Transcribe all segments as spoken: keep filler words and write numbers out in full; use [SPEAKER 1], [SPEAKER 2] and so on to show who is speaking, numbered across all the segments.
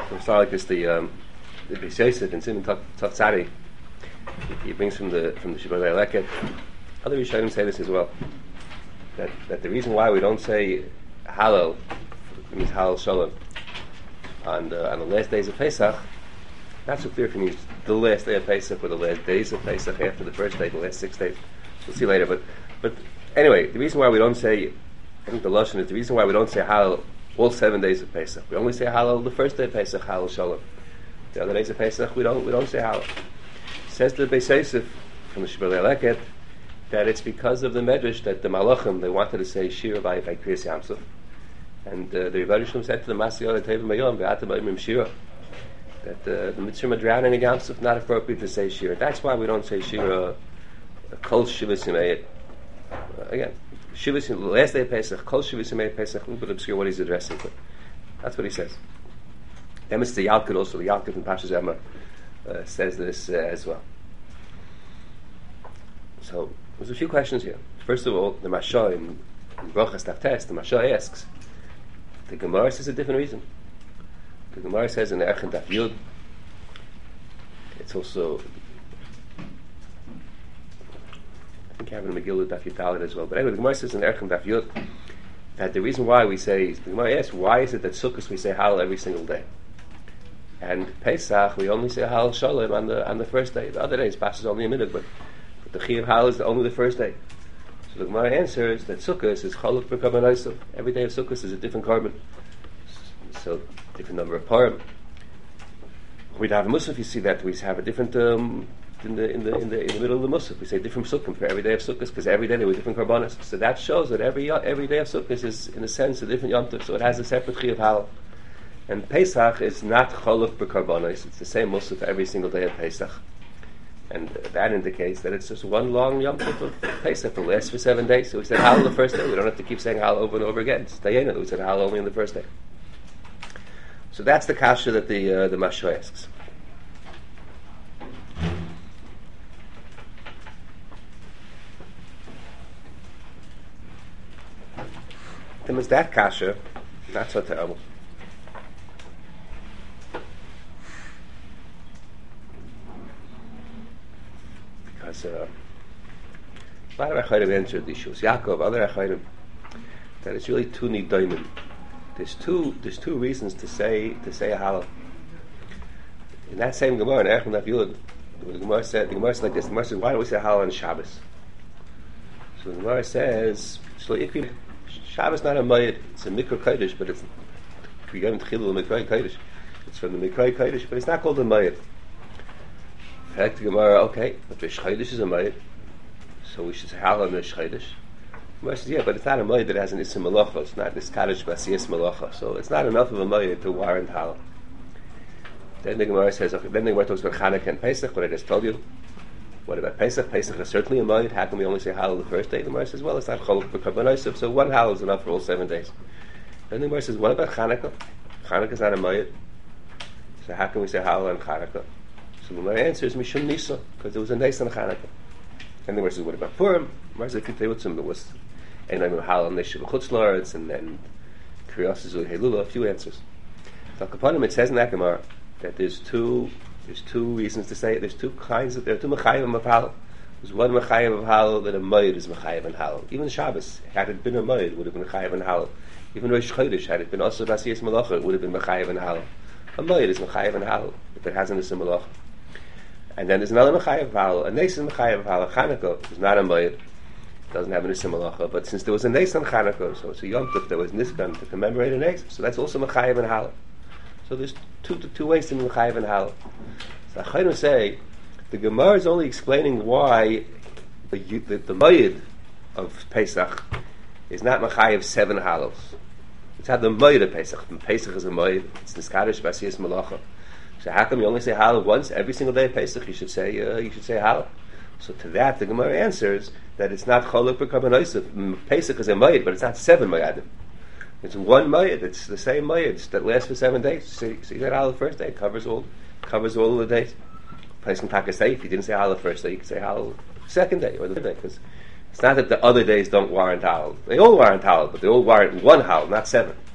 [SPEAKER 1] It's not like this. The um, the Beis Yosef in Simon Tzadi, he brings from the from the Shibbolei Leket. Other Rishonim say this as well. That that the reason why we don't say Hallel, it means Hallel Shalom, on the on the last days of Pesach. Not so clear if it means the last day of Pesach or the last days of Pesach after the first day, the last six days. We'll see later. But but anyway, the reason why we don't say, I think the Lashon is the reason why we don't say Hallel all seven days of Pesach. We only say Hallel the first day of Pesach, Hallel Shalom. The other days of Pesach we don't we don't say Hallel. Says the Beis Yosef from the Shibbolei Leket that it's because of the Medrash that the Malachim they wanted to say Shira by by Kriyas Yamsuf, and uh, the Rebbe Shalom said to the Masiyot Tevim Mayom Be'atam Ba'imim Shira that uh, the mitzvah of drowning in Yamsuf not appropriate to say Shira. That's why we don't say Shira. Kol Shivas Yimei. Again, Shivas the last day of Pesach. Kol Shivas Yimei Pesach. A little bit obscure what he's addressing, but that's what he says. Then it's the Yalkut also. The Yalkut in Pashas Emor uh, says this uh, as well. So there's a few questions here. First of all, the Mashah in, in Brochas Taftes, the Mashah asks. The Gemara says a different reason. The Gemara says in Erchen Daf Yud, it's also, I think Kevin Megillah Daf Yud as well. But anyway, the Gemara says in Erchen Daf Yud that the reason why we say, the Gemara asks, why is it that Sukkot we say Hallel every single day? And Pesach we only say Hallel Shalom on the on the first day. The other days passes only a minute, but, but the Chiyuv Hallel is only the first day. So the Gemara answers that Sukkot is Chaluk b'Karban Osav. Every day of Sukkot is a different carbon. So different number of parim. We'd have a musaf. You see that we have a different um, in the in the in the in the middle of the musaf. We say different sukkim for every day of Sukkot because every day there were different karbanos. So that shows that every every day of Sukkot is in a sense a different yom tov. So it has a separate chiyuv halal. And Pesach is not chaluk b'karbanos. It's the same musaf every single day of Pesach. And uh, that indicates that it's just one long yom tov of Pesach that lasts for seven days. So we said halal the first day. We don't have to keep saying halal over and over again. It's dayena. We said halal only on the first day. So that's the kasha that the uh, the Mashah asks. Then is that kasha not so terrible? Because uh, a lot of Acharim answered the issues. Yaakov, other Acharim, that it's really two nidaimim. There's two. There's two reasons to say to say a halal. In that same Gemara in Erchen Daf Yud, the Gemara said the Gemara said like this. The Gemara says, "Why do we say halal on Shabbos?" So the Gemara says, "Shabbos not a mayit. It's a mikra kodesh, but it's kriyam tchilul mikra kodesh. It's from the mikra kodesh, but it's not called a mayit." In fact, the Gemara, okay, but the shchaydish is a mayit, so we should say halal on the shchaydish. Gemara says, yeah, but it's not a mayit that has an isim malacha. It's not this kaddish basiyas malacha. So it's not enough of a mayit to warrant halal. Then the Gemara says, okay, then the Gemara talks about Chanukah and Pesach, what I just told you. What about Pesach? Pesach is certainly a mayit. How can we only say halal the first day? The Gemara says, well, it's not chaluk b'karban osav, so one halal is enough for all seven days. Then the Gemara says, what about Chanukah? Chanukah is not a mayit. So how can we say halal on Chanukah? So the Gemara answers, mishum nisa, because there was a nice on Chanukah. And the Gemara says, what about Purim? The Gemara says, there was and I'm halal neshav chutzlaretz, and then kriyas zu helula. A few answers. So Kapanim, it says in that Gemara that there's two there's two reasons to say it. There's two kinds of there are two mechayim of halal. There's one mechayim of halal that a mayid is mechayim and halal. Even Shabbos, had it been a mayid, it would have been mechayim and halal. Even Rosh Chodesh, had it been also basiyas malacha, it would have been mechayim and halal. A mayid is mechayim and halal if it hasn't a malacha. And then there's another mechayim of halal. A nes is mechayim of halal. Chanukah is not a mayid. Doesn't have an Issa Malacha, but since there was a Nes on Chanukah, so it's a Yom Tov, there was Niskan to commemorate a Nes, so that's also Mechayev and Halal. So there's two two ways to Mechayev and Halal. So Achainu say, the Gemara is only explaining why the the, the Mayid of Pesach is not Mechayev seven Halals. It's had the Mayid of Pesach. And Pesach is a Mayid, it's Niskadish Basiyas Malacha. So how come you only say Halal once every single day of Pesach? You should say uh, you should say Halal. So to that, the Gemara answers that it's not chaluk b'karban osav. Pesach is a mayid, but it's not seven mayadim. It's one mayid. It's the same mayid that lasts for seven days. So, so you said halal the first day. It covers all, covers all of the days. Place can take a say if you didn't say halal the first day, you could say halal the second day or the third day, because it's not that the other days don't warrant halal. They all warrant halal, but they all warrant one halal, not seven.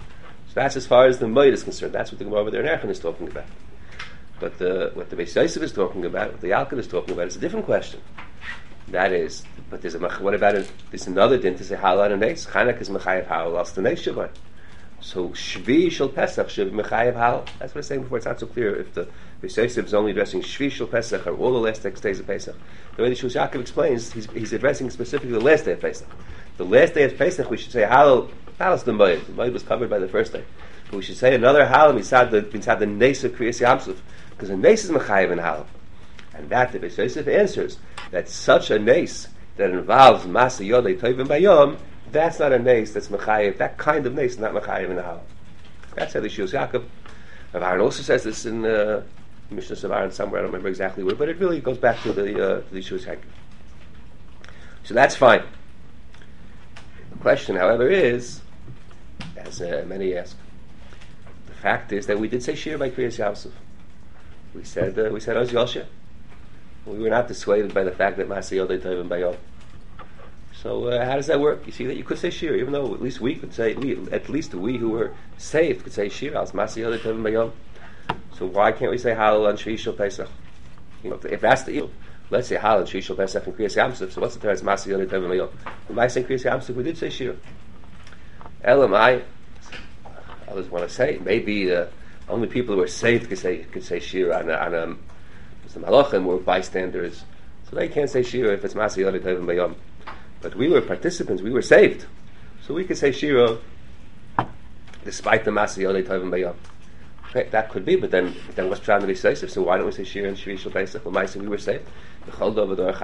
[SPEAKER 1] So that's as far as the Moed is concerned. That's what the Gemara over there in Erchan is talking about. But the, what the Beis Yosef is talking about, what the Yalkut is talking about, is a different question. That is, but there's a what about it? There's another din to say halal and nes. Chanuk is mechayev halal, else the nes shabbat. So Shvi Shel Pesach should be Mechayev Hal. That's what I was saying before. It's not so clear if the Beis Yosef is only addressing Shvi Shel Pesach or all the last six days of Pesach. The way the Shus Yaakov explains, he's, he's addressing specifically the last day of Pesach. The last day of Pesach, we should say Halal. Halal the Moed. The Moed was covered by the first day, but we should say another Halal Mitzad the Mitzad the Nes of Kriyas Yamsuf, because the Nes is Mechayev and Halal, and that the Beis Yosef answers that such a Nes that involves Masa Yodei Tovim Bayom. That's not a nes that's mechayev. That kind of nes is not mechayev in the halal. That's how the Shus Yaakov. Rav Aaron also says this in uh, Mishnah of Aaron somewhere. I don't remember exactly where, but it really goes back to the uh, to the Shus Yaakov. So that's fine. The question, however, is, as uh, many ask, the fact is that we did say shir by Kriyas Yamsuf. We said uh, we said Oz Yosha. We were not dissuaded by the fact that Masa Yodei Tovim Bayom. So uh, how does that work? You see that you could say shir, even though at least we could say, we, at least we who were saved could say shir. As Masi Yodei Tovim Bayom. So why can't we say halal on Shvi Shel Pesach? You know, if that's the issue, let's say halal on Shvi Shel Pesach and Kriyas Yamsuf. So what's the difference? Masi Yodei Tovim Bayom. When I say Kriyas Yamsuf, we did say shir. Elamai, others want to say maybe uh, only people who are saved could say could say shir on a, on a, some halachim were bystanders, so they can't say shir if it's Masi Yodei Tovim Bayom. But we were participants, we were saved. So we could say Shira despite the Masa Yodei Tovim Bayom. Okay, that could be, but then then what's trying to be safe? So why don't we say Shira and Shvi Shel Pesach? Well, we were saved. We we're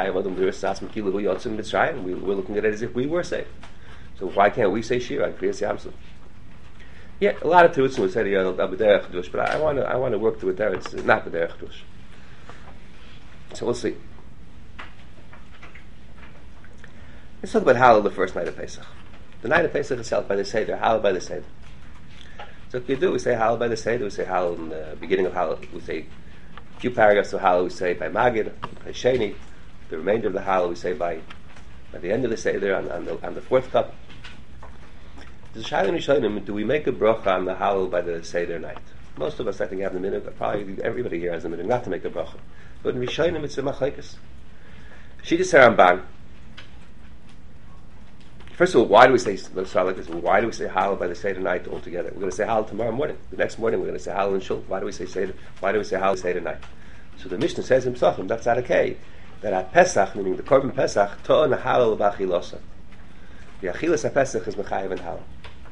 [SPEAKER 1] looking at it as if we were saved. So why can't we say Shira and Kriyas Yamsuf? Yeah, a lot of Terutzim would say the B'derech Kedush, but I want to I want to work through it there. It's not B'derech Kedush. So we'll see. Let's talk about Halal the first night of Pesach. The night of Pesach itself by the Seder, Halal by the Seder. So if you do, we say Halal by the Seder, we say Halal in the beginning of Halal, we say a few paragraphs of Halal, we say by Magid, by Sheni, the remainder of the Halal we say by by the end of the Seder, on, on, the, on the fourth cup. Do we make a bracha on the Halal by the Seder night? Most of us, I think, have the minute, but probably everybody here has the minute not to make a bracha. But in Rishonim, it's a machlekes. Shittas Haramban. First of all, why do we say, let's start like this, why do we say Halal by the Seder night altogether? We're going to say Halal tomorrow morning. The next morning we're going to say Halal in Shul. Why do we say Seder? Why do we say Halal Seder night? So the Mishnah says in Pesachim, that's not okay, that at Pesach, meaning the Korban Pesach, To'on Halal b'achilosa. The Achilas HaPesach is Mechayev and Halal.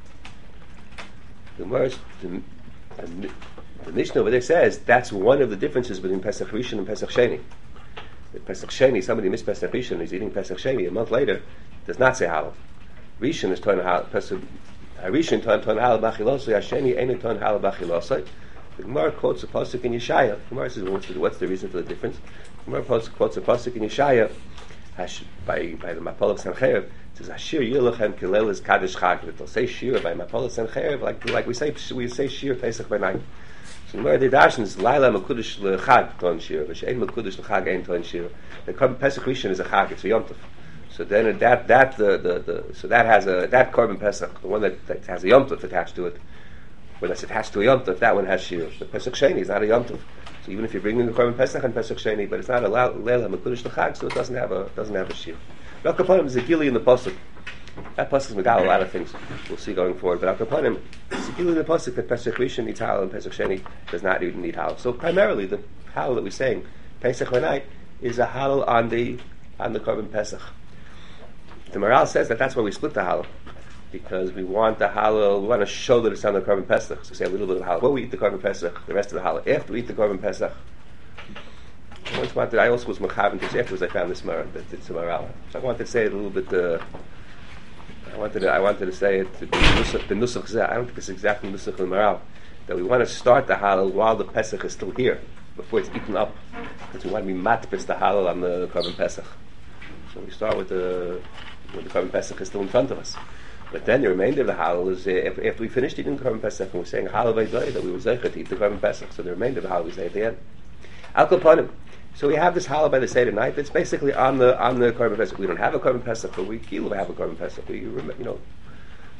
[SPEAKER 1] The, words, the, the, the Mishnah over there says that's one of the differences between Pesach Rishon and Pesach Sheni. If Pesach Sheni, somebody missed Pesach Rishon and he's eating Pesach Sheni, a month later, does not say Halal. Rishon is ton hal pesach. Rishon ton ton hal b'achilosay. Hasheni ain't ton hal b'achilosay. The Gemara quotes a pasuk in Yeshaya. The Gemara says, what's the, what's the reason for the difference? The Gemara quotes a pasuk in Yeshaya by by the Mapol of Sancherev. It says, "Ashir yilachem kilel is kaddish chag." It'll say shir by Mapol of Sancherev, like like we say we say shir Pesach by night. So the Gemara Didashin is Laila Mekudesh lechag ton shir, v'shein Mekudesh lechag ein ton shir. The Pesach Rishon is a chag; it's a yom tov. So then that that the, the, the so that has a that Korban Pesach, the one that, that has a Yom Tov attached to it, when it's attached to a Yom Tov, that one has Shir. The Pesach Sheni is not a Yom Tov. So even if you're bringing the Korban Pesach and Pesach Sheni, but it's not a Leil HaMekudesh L'Chag, so it doesn't have a doesn't have a Shir. Al Kaponim is a Gili in the pasuk. That pasuk is megal a lot of things we'll see going forward. But Al Kaponim is a Gili in the pasuk that Pesach Rishon needs Halal and Pesach Sheni does not even need Halal. So primarily the Halal that we're saying Pesach night is a Halal on the on the Korban Pesach. The Maral says that that's why we split the Halal, because we want the Halal, we want to show that it's on the Korban Pesach. So we say a little bit of Halal. Well, we eat the Korban Pesach, the rest of the Halal. After we eat the Korban Pesach, I once wanted, I also was Mechavan to say afterwards I found this Maral, that it's a Maral. So I wanted to say it a little bit, uh, I wanted to, I wanted to say it, the Nusach, the Nusach Zeh, I don't think it's exactly Nusach of the Maral, that we want to start the Halal while the Pesach is still here, before it's eaten up, because we want to be matpis the Halal on the Korban Pesach. So we start with the when the Korban Pesach is still in front of us. But then the remainder of the Halal is, uh, after, after we finished eating the Korban Pesach, and we're saying Halal Vaydoy, that we were Zeichet to eat the Korban Pesach, so the remainder of the Halal we say at the end. Al Kaponim. So we have this Halal by the Seder night, that's basically on the on the Korban Pesach. We don't have a Korban Pesach, but we kilo have a Korban Pesach. We, you know,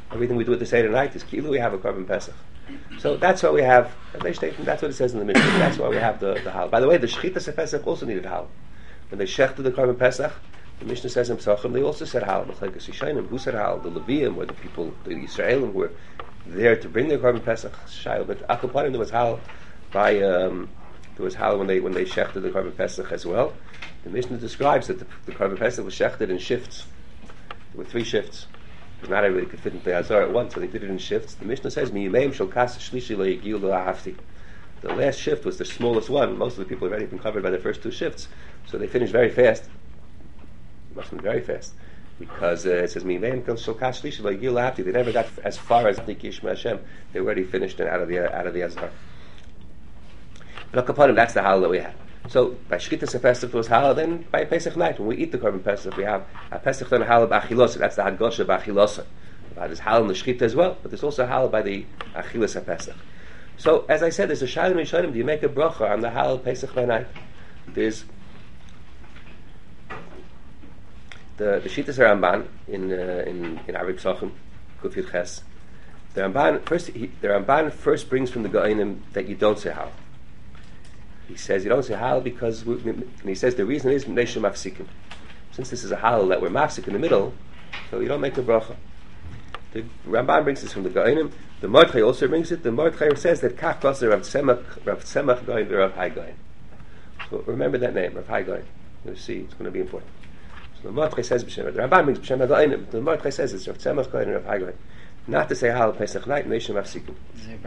[SPEAKER 1] Everything we do at the Seder night is kilu we have a Korban Pesach. So that's why we have, that's what it says in the Mishnah, that's why we have the, the Hal. By the way, the Shechitas of Pesach also needed Hal. When they shechted the Korban Pesach, the Mishnah says in Pesachim, they also said Hal. Who said Hal? The Levium, or the people, the Yisraelim, who were there to bring their Korban Pesach. But Akapanim, there was Hal by, um, there was Hal when they when they shechted the Korban Pesach as well. The Mishnah describes that the, the Korban Pesach was shechted in shifts. There were three shifts. Because not everybody could fit into the Azar at once, so they did it in shifts. The Mishnah says, "Miyimeim shel kas shlishi lo yigiu lo hafti." The last shift was the smallest one. Most of the people had already been covered by the first two shifts, so they finished very fast. It must have been very fast, because uh, it says, "Miyimeim shel kas shlishi lo yigiu lo hafti." They never got as far as Nikish Hashem. They were already finished and out of the out of the Azar. But Akapanim, that's the halal that we have. So by Shchitas Pesach was halal. Then by Pesach night, when we eat the Korban Pesach, we have a Pesach then halal b'achilosa. That's the Hadgosha b'achilosa. There's halal in the Shchita as well, but there's also halal by the Achilas Pesach. So as I said, there's a Shalim and Shalim. Do you make a bracha on the halal Pesach by night? There's the the Shchitas Ramban in uh, in in Arib Sochem Kuf Yud Ches. The Ramban first he, the Ramban first brings from the Gaonim that you don't say halal. He says you don't say halal because, we, and he says the reason is Mnei Mafsikim. Since this is a halal that we're mafsik in the middle, so you don't make a bracha. The Ramban brings this from the Gaonim. The Mordechai also brings it. The Mordechai says that Kach Koser Rav Tzemach Rav Tzemach Gaon Rav Hai Gaon. So remember that name, Rav Hai Gaon. You'll see, it's going to be important. So the Mordechai says B'Shem. The Ramban brings B'Shem Gaonim. The Mordechai says it's Rav Tzemach Gaon Rav Hai Gaon. Not to say halal Pesach night, Mnei Mafsikim.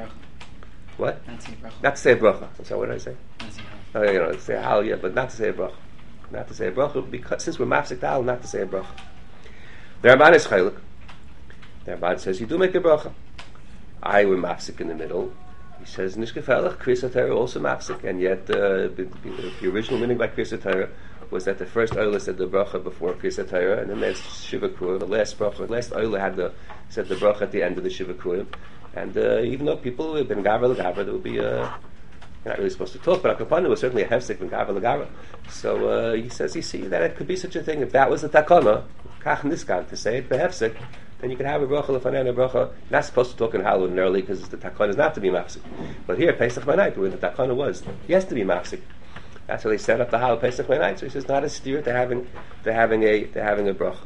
[SPEAKER 1] What?
[SPEAKER 2] Not to say bracha.
[SPEAKER 1] Not to say a bracha. I'm sorry, what did I say?
[SPEAKER 2] Not to say halal.
[SPEAKER 1] Oh, you know, to say a halal, yeah, but not to say a bracha. Not to say a bracha, because since we're mafsik halal, not to say a bracha. The Ramban is chaylik. The Ramban says you do make a bracha. I were mafsik in the middle. He says nishkefelach Kriyas HaTorah also mafsik, and yet uh, the, the, the original meaning by Kriyas HaTorah was that the first oila said the bracha before Kriyas HaTorah, and then there's Shiva Kruim. The last bracha, the last oila had the said the bracha at the end of the Shiva Kruim. And uh, even though people have been gavra l'gavra, there would be, uh, you're not really supposed to talk, but Akapana was certainly a hefsek from gavra l'gavra. So uh, he says, you see, that it could be such a thing. If that was the takana, kach niskan, to say it behefsek, then you can have a bracha l'fanei and a bracha. You're not supposed to talk in halal ordinarily because the takana is not to be mafsik. But here, Pesach by night, where the takana was, he has to be mafsik. That's why they set up the halal Pesach by night. So he says, not a steer to having, to having a, to having a bracha.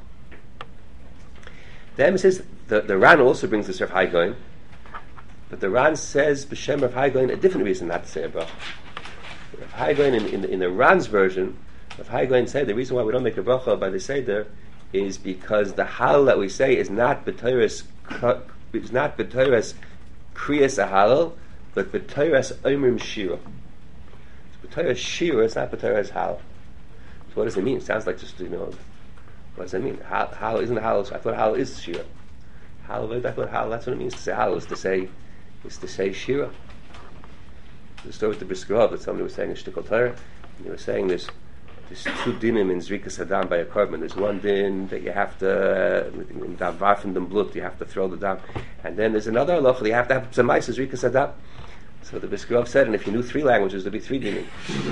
[SPEAKER 1] Then he says, the, the Ran also brings this Rav Hai Gaon. But the Ran says B'Shem Rav Hai Gaon a different reason not to say a bracha. Rav Hai Gaon in, in, in the Ran's version, Rav Hai Gaon said the reason why we don't make a bracha by the Seder is because the halal that we say is not b'toras is not b'toras kriyas a halal, but b'toras omrim shira. It's b'toras shira, it's not b'toras halal. So what does it mean? It sounds like just, you know, what does it mean? Halal, halal isn't halal. So I thought halal is shira. Halal, I thought halal. That's what it means to say halal. Is to say is to say shira. The story with the Brisker Rov that somebody was saying in Shtikol Torah, and they were saying there's there's two dinim in Zrikas Hadam by a korban. There's one din that you have to in Davarfen dem Blut, you have to throw the dam, and then there's another halacha that you have to have some mice Zrikas Hadam. So the Brisker Rov said, and if you knew three languages, there'd be three dinim.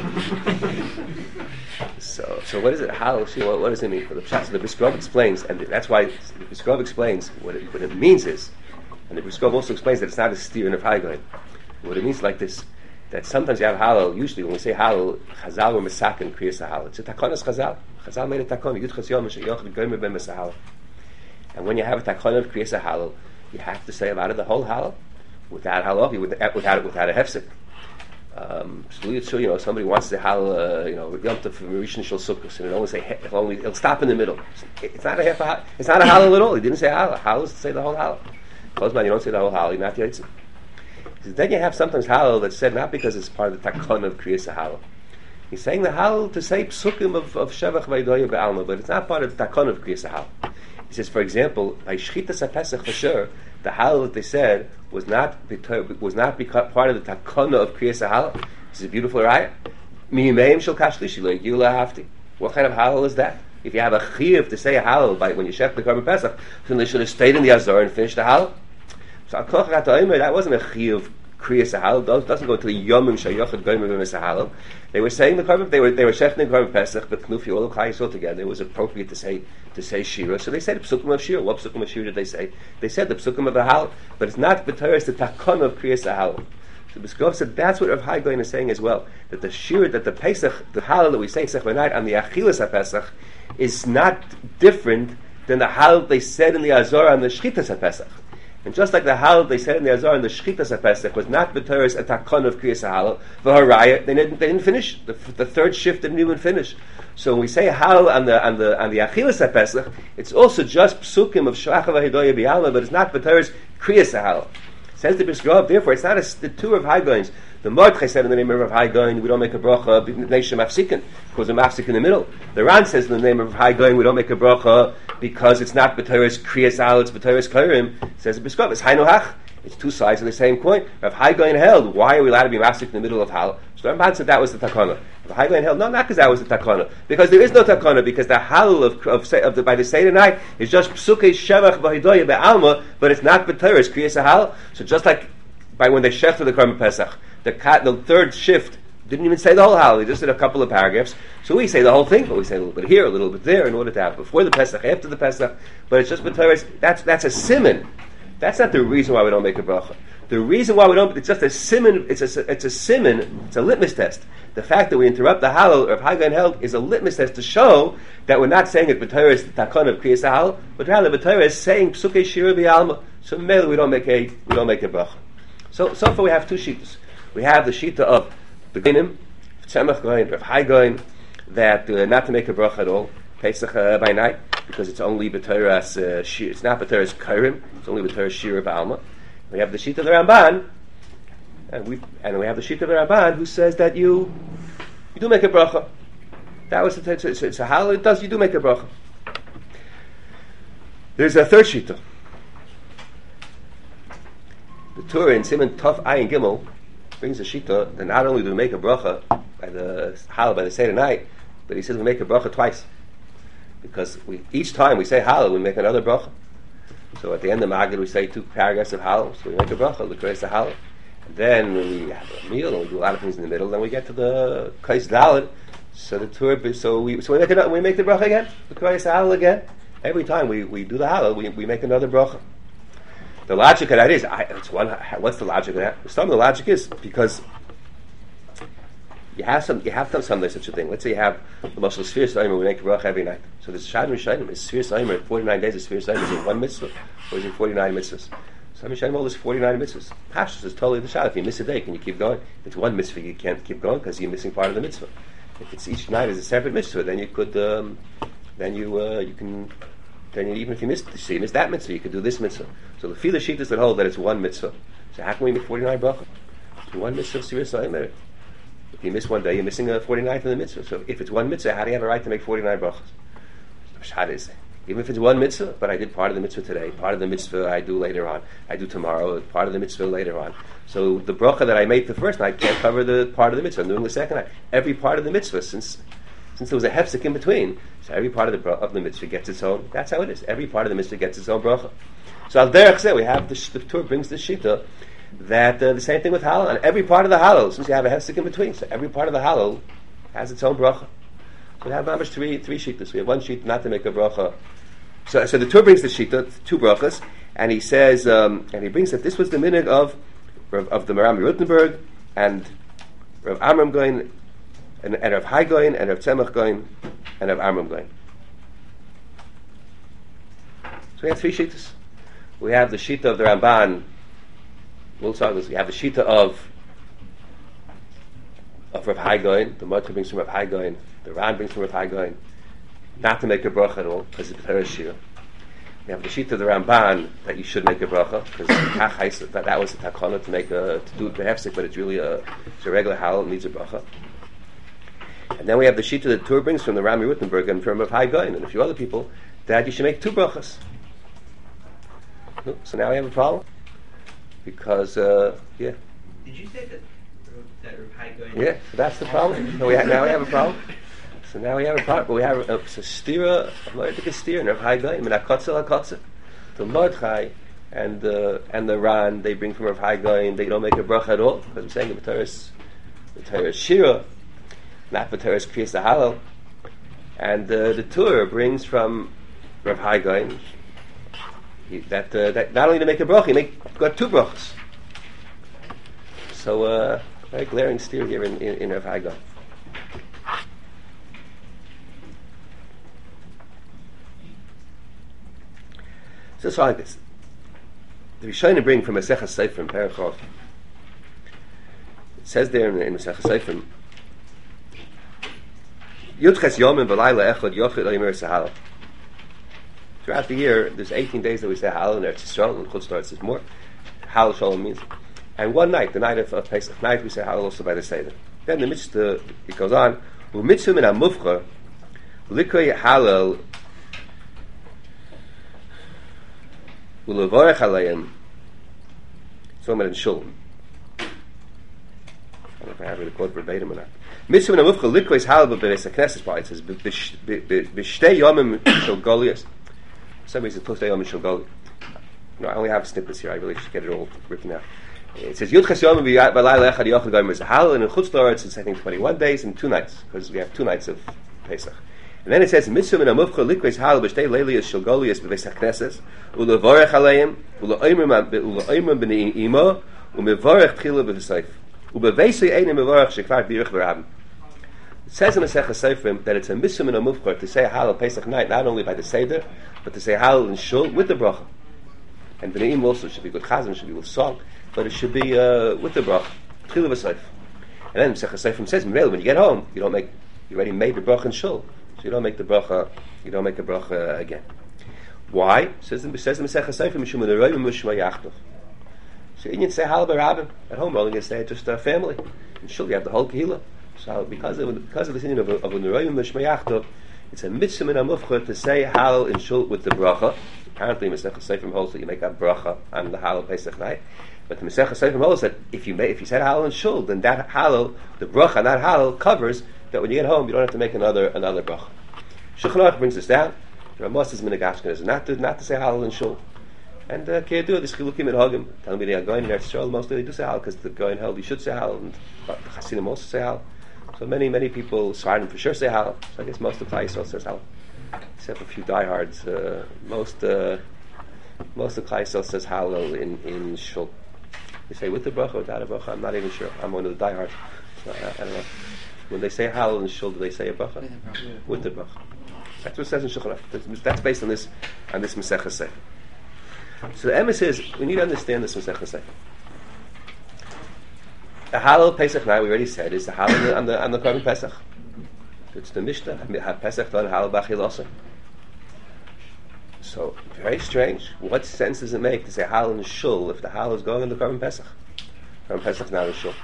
[SPEAKER 1] so, so what is it? Halal shira? What, what does it mean? For the Pshat, so the Brisker Rov explains, and that's why the Brisker Rov explains what it, what it means is. And the Brisker Rov also explains that it's not a steer in a Hai Gaon. What it means is like this, that sometimes you have halal, usually when we say halal, Chazal or Mesakin creates a halal. It's a takonas Chazal. Chazal made a takon, Yud Chas Yom, Yochid Goymer Ben Mesahal. And when you have a takon of creates a halal, you have to say about it the whole halal, without halal, without, without, without a hefsek. Um, so you know, somebody wants to halal, uh, you know, Yom Tov from Rishon Shel Sukkos, and it only say, it'll, only, it'll stop in the middle. It's not a half a, it's not a halal at all. He didn't say halal. Halal is to say the whole halal. Close man, you don't say the whole halal, you're not yaitz. Then you have sometimes halal that's said not because it's part of the takon of kriyas halal. He's saying the halal to say psukim of, of shevach vaydoya be'alma, but it's not part of the takon of kriyas halal. He says, for example, by shchitas haPesach for sure, the halal that they said was not was not part of the takon of kriyas halal. This is a beautiful raya. Miyimeim shel kashlishi lo yigiu lahafti. What kind of halal is that? If you have a chiyuv to say a halal by when you shech the Korban Pesach, then they should have stayed in the Azor and finished the halal. So that wasn't a chiyuv kriyas halal. Doesn't go to the yomim shayachad goyim b'mis halal. They were saying the korban. They were they were shechting korban pesach, but knufi all of chayis all together. It was appropriate to say to say shira. So they said the psukim of shira. What psukim of shira did they say? They said the psukim of the halal, but it's not b'teres the takon of kriyas halal. So Biskov said that's what Rav Hai Goyen is saying as well. That the shira, that the pesach, the halal that we say sech v'night on the achilas haPesach is not different than the halal they said in the Azor on the shchitas haPesach. And just like the halal they said in the Azor on the shchitas haPesach was not b'teres a takon of kriyas halal, v'haraya they didn't they didn't finish the, the third shift didn't even finish. So when we say halal on the on the on the achilas haPesach, it's also just psukim of shracha v'hidoya b'yalma, but it's not b'teres kriyas halal. Says the Biskov, therefore it's not a, the two of Hai Goyens. The Mordechai said in the name of Rav Hai Goyen, we don't make a bracha b'nei mafsikin, because we're mafsik in the middle. The Ran says in the name of Hai Goyen, we don't make a bracha because it's not b'teres kriyas al, it's b'teres kairim. Says the Biskov, it's hainohach. It's two sides of the same coin. Rav Hai Goyen held, why are we allowed to be mafsik in the middle of hal? So Ramban said that was the takana. Rav Hai Goyen held, no, not because that was the takana, because there is no takana, because the hal of, of, of the, by the Seder night is just psukei shevach v'hidoya be'alma, but it's not b'teres kriyas hal. So just like by when they shechted the korban pesach, the cat, the third shift didn't even say the whole hal; they just did a couple of paragraphs. So we say the whole thing, but we say a little bit here, a little bit there, in order to have before the pesach, after the pesach. But it's just b'teres. That's that's a siman. That's not the reason why we don't make a bracha. The reason why we don't, it's just a siman. It's a it's a siman. It's a litmus test. The fact that we interrupt the halal of Hai Goyen held is a litmus test to show that we're not saying it b'teres the takon of kriyas halal, but rather b'teres saying psukei shira b'yalma. So mainly we don't make a we don't make a bracha. So so far we have two shitas. We have the shita of the Goyim, Tzemach Goyen, Rav Hai Goyen, that uh, not to make a bracha at all, Pesach uh, by night, because it's only b'teres, uh, shi- it's not b'teres kairim, it's only b'teres shira b'alma. We have the shita of the Ramban, and we and we have the shita of the Ramban who says that you you do make a bracha. That was the, it's, it's, it's a halal. It does you do make a bracha. There's a third shita. The Torah in Siman Tov Ayin Gimel brings a shita that not only do we make a bracha by the halal by the Seder night, but he says we make a bracha twice, because we each time we say halal we make another bracha. So at the end of Magid we say two paragraphs of halal, so we make a bracha the kreis of halal, and then when we have a meal and we do a lot of things in the middle, then we get to the kreis daled. So the Torah, so we so we make it, we make the bracha again, the kreis of halal again. Every time we, we do the halal, we we make another bracha. The logic of that is, I, it's one. What's the logic of that? Some of the logic is because you have some, you have some, some there's such a thing. Let's say you have the Moshe Sfiras Omer, we make a bracha every night. So this Shad Rishayim is Sfiras Omer. Forty-nine days of Sfiras Omer is in one mitzvah, or is it forty-nine mitzvahs? So Rishayim all is forty-nine mitzvahs. Pashtus is totally the Shad. If you miss a day, can you keep going? If it's one mitzvah, you can't keep going because you're missing part of the mitzvah. If it's each night is a separate mitzvah, then you could, um, then you uh, you can. Then you, even if you missed, so you missed that mitzvah, you could do this mitzvah. So the Fila Shitas that hold that it's one mitzvah. So how can we make forty-nine bracha? It's one mitzvah of Sfiras Omer. If you miss one day, you're missing a forty-ninth of the mitzvah. So if it's one mitzvah, how do you have a right to make forty-nine brachas? Pshat is, even if it's one mitzvah, but I did part of the mitzvah today, part of the mitzvah I do later on, I do tomorrow, part of the mitzvah later on. So the bracha that I made the first night can't cover the part of the mitzvah I'm doing the second night. Every part of the mitzvah, since since there was a hefsek in between, so every part of the bra- of the mitzvah gets its own. That's how it is. Every part of the mitzvah gets its own bracha. So al derech zeh, we have the, the Torah brings the shita that uh, the same thing with halal, and every part of the halal, since you have a hefsek in between, so every part of the halal has its own bracha. So we have mamish three three shitas. We have one sheet not to make a bracha. So so the Torah brings the shita two brachas, and he says, um, and he brings that this was the minhag of of the Maram Rothenberg and Rav Amram Goyen. And, and Rav Hai Goyen, and Rav Tzemach Goyen, and Rav Amram Goyen. So we have three shitas. We have the shita of the Ramban. We'll start with this. We have the shita of of Rav Hai Goyen. The Mordechai brings from Rav Hai Goyen. The Ran brings from Rav Hai Goyen. Not to make a bracha at all, because it's B'teres Shira. We have the shita of the Ramban that you should make a bracha, because that, that was the takana to make a to do it behefsek, but it's really a it's a regular halal, it needs a bracha. And then we have the shita that Torah brings from the Rami Rothenberg and from Rav Hai Goyen and a few other people that you should make two brachas. So now we have a problem because uh, yeah.
[SPEAKER 2] Did you say that that Rav Hai Goyen?
[SPEAKER 1] Yeah, so that's the problem. So we ha- now we have a problem. So now we have a problem. But we have a, a stira, a stira, and Rav Hai Goyen, and a kotzel, a kotzel. The Mordechai and uh, and the Ran they bring from Rav Hai Gaon they don't make a bracha at all because we're saying the Torah is the Torah is Shira, not the Torah is Kriyas Halal, and uh, the Torah brings from Rav Hai Gaon that uh, that not only to make a bracha, you make got two brachas. So uh, very glaring steer here in in, in Rav Hai Gaon. So it's like this. The Rishonim bring from Masechah Seifrim, Perachov. It says there in, in Masechah Seifrim, Yudches Yomim B'Layla Echad Yochid Omer Sahal. Throughout the year, there's eighteen days that we say Halal in Eretz Yisrael, and Chutz La'aretz is more. Halal Shalom means. And one night, the night of, of Pesach night, we say Halal also by the Seder. Then the mitzvah, it goes on, U'mitzvah min ha-mufcha, Likoy Halal, U'levorech alayim, Somer in Shul. I don't know if I have it quote verbatim or not. Mitzvah min ha-mufcha, Likoy is Halal, but it's a Knesset part. It says, B'shtei yomim shel Goliath. For some reason, Postei yomim shel Goliath. No, I only have snippets here. I really should get it all written out. It says Yud Ches Yomim B'Layla Echad Yochid Gomer Zahal, and in Chutz La'aretz it's I think twenty-one days and two nights because we have two nights of Pesach. And then it says Mitzvah min ha-mufcha likveis halal b'shtei leilios shel Golias b'Beis HaKnesses u'levorech aleim u'le'oimrim b'nei imo u'mevorech tchila b'v'seif u'beveisei einem mevorech shekvar birich v'rabim. It says in Masechah Seifrim that it's a Mitzvah min ha-mufcha to say halal Pesach night not only by the Seder but to say halal in Shul with the bracha. And b'nei imo also should be with chazan, should be with song. But it should be uh, with the bracha, tchila v'seif. And then Masechah Seifrim says, when you get home, you don't make, you already made the bracha in shul, so you don't make the bracha, you don't make the bracha again. Why? It says in says Masechah Seifrim, mishum l'roivim mishma yachtov. So you didn't say halal b'rabim at home. We're only going to say just a family. In shul, you have the whole kehillah. So because of because of the thing of of l'roivim mishma yachtov, it's a mitzvah min ha-mufcha to say halal in shul with the bracha. Apparently, Masechah Seifrim holds that you make a bracha on the halal Pesach night. But the Masechah Seifrim holds that if you make, if you said halal in shul, then that halal, the bracha, not halal, covers that when you get home, you don't have to make another another bracha. Shulchan Aruch brings this down. The Ramos is minhag Ashkenaz not to not to say halal in shul, and uh, can't do it. This chilukim and hagim. Talmidei Gaon in Eretz Yisrael mostly they do say halal because the Gaon held you should say halal, and the Hasidim also say halal. So many many people, Sfardim for sure say halal. So I guess most of Klal Yisrael says halal, except a few diehards. Uh, most uh, most of Klal Yisrael says halal in in shul. They say with the bracha or without a bracha. I'm not even sure. I'm one of the diehards. So I, I don't know. When they say halal in shul, do they say a bracha? Yeah. With the bracha. That's what it says in Shulchan Aruch. That's based on this on this Masechah Seifrim. So the emes is we need to understand this Masechah Seifrim. The halal Pesach night we already said is the halal on the on the Korban Pesach. It's the Mishnah. Have Pesach done halal b'achilasa. So, very strange. What sense does it make to say halal in shul if the halal is going in the Korban Pesach? Korban Pesach is not in shul.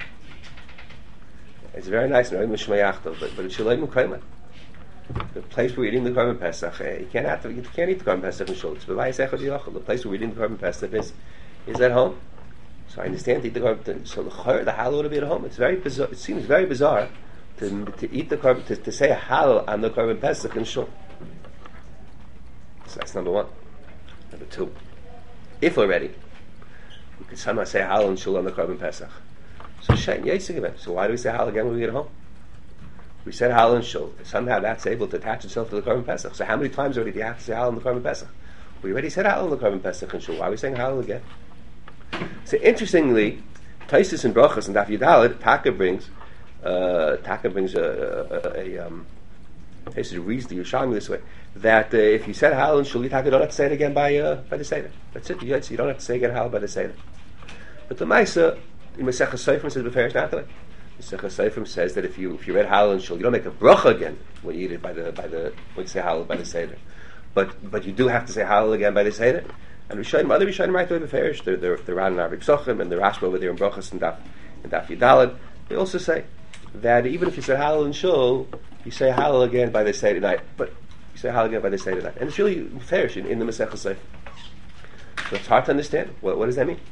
[SPEAKER 1] It's very nice, but but it's shulayim ukayman. The place where we're eating the Korban Pesach, eh, you can't have to, you can't eat the Korban Pesach in shul. It's b'vayis echad yachal. The place where we're eating the Korban Pesach is is at home. So I understand to eat the Korban. So the chayr, the halal would be at home. It's very bizarre. It seems very bizarre to to eat the Korban to, to say halal on the Korban Pesach in shul. So that's number one. Number two, if we're ready, we could somehow say halal and shul on the Korban Pesach. So shein yitzig event. So why do we say halal again when we get home? We said halal and shul. Somehow that's able to attach itself to the Korban Pesach. So how many times already do you have to say halal on the Korban Pesach? We already said halal on the Korban Pesach and shul. Why are we saying halal again? So interestingly, Taisus and Brachas and Daf Yudalid, Taka brings, uh, Taka brings a, a, a um, Taisus reads the Yerushalmi this way. That uh, if you said halal and shul, you don't have to say it again by uh, by the Seder. That's it. You don't have to say again halal by the Seder. But the Maisa in Masechah Seifrim says beferish not that way. Masechah Seifrim says that if you if you read halal and shul, you don't make a bracha again when you eat it by the by the when you say halal by the Seder. But but you do have to say halal again by the Seder. And Rishonim, other Rishonim right away beferish. The the the Ran and Arvik Sochim and the Rashba over there in Brachas and Daf and Daf Yudalid. They also say that even if you say halal and shul, you say halal again by the Seder night. But you say halal again by the Seder night, and it's really beferish in, in the Masechah Seifrim. So it's hard to understand. What what does that mean?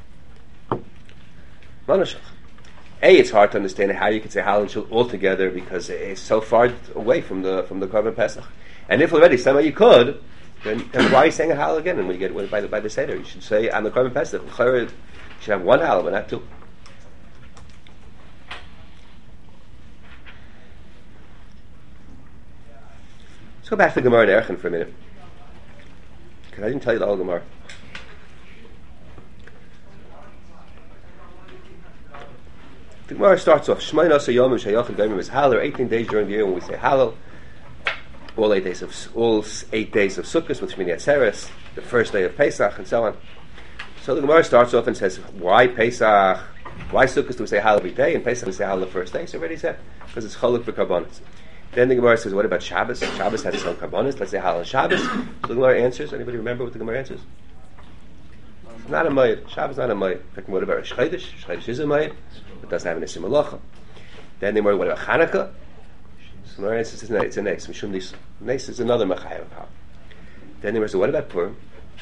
[SPEAKER 1] Manashach. A, it's hard to understand how you could say halal and shul altogether because it's so far away from the from the Korban Pesach. And if already somehow you could, then, then why are you saying a halal again? And when you get by the by the seder, you should say on the Korban Pesach. You should have one halal, but not two. Let's go back to the Gemara in Erchen for a minute, because I didn't tell you the whole Gemara. The Gemara starts off Shmona Yomim Shayachim Goyim is halal. There are eighteen days during the year when we say halal. All eight days of all eight days of Sukkot, which means Yatzeres, the first day of Pesach, and so on. So the Gemara starts off and says, "Why Pesach? Why Sukkot do we say halal every day, and Pesach we say halal the first day?" So already said because it's choluk b'karbonis. Then the Gemara says, "What about Shabbos? Shabbos has its own karbonis. Let's say halal on Shabbos." So the Gemara answers. Anybody remember what the Gemara answers? It's not a mayit. Shabbos is not a mayit. What about Rosh Chodesh? Rosh Chodesh is a mayit, but doesn't have an isim malacha. Then the Gemara, what about Chanukah? So the Gemara answers, it's a nes. Mishum nisa. Nes is another machayev power. Then the Gemara says, what about Purim?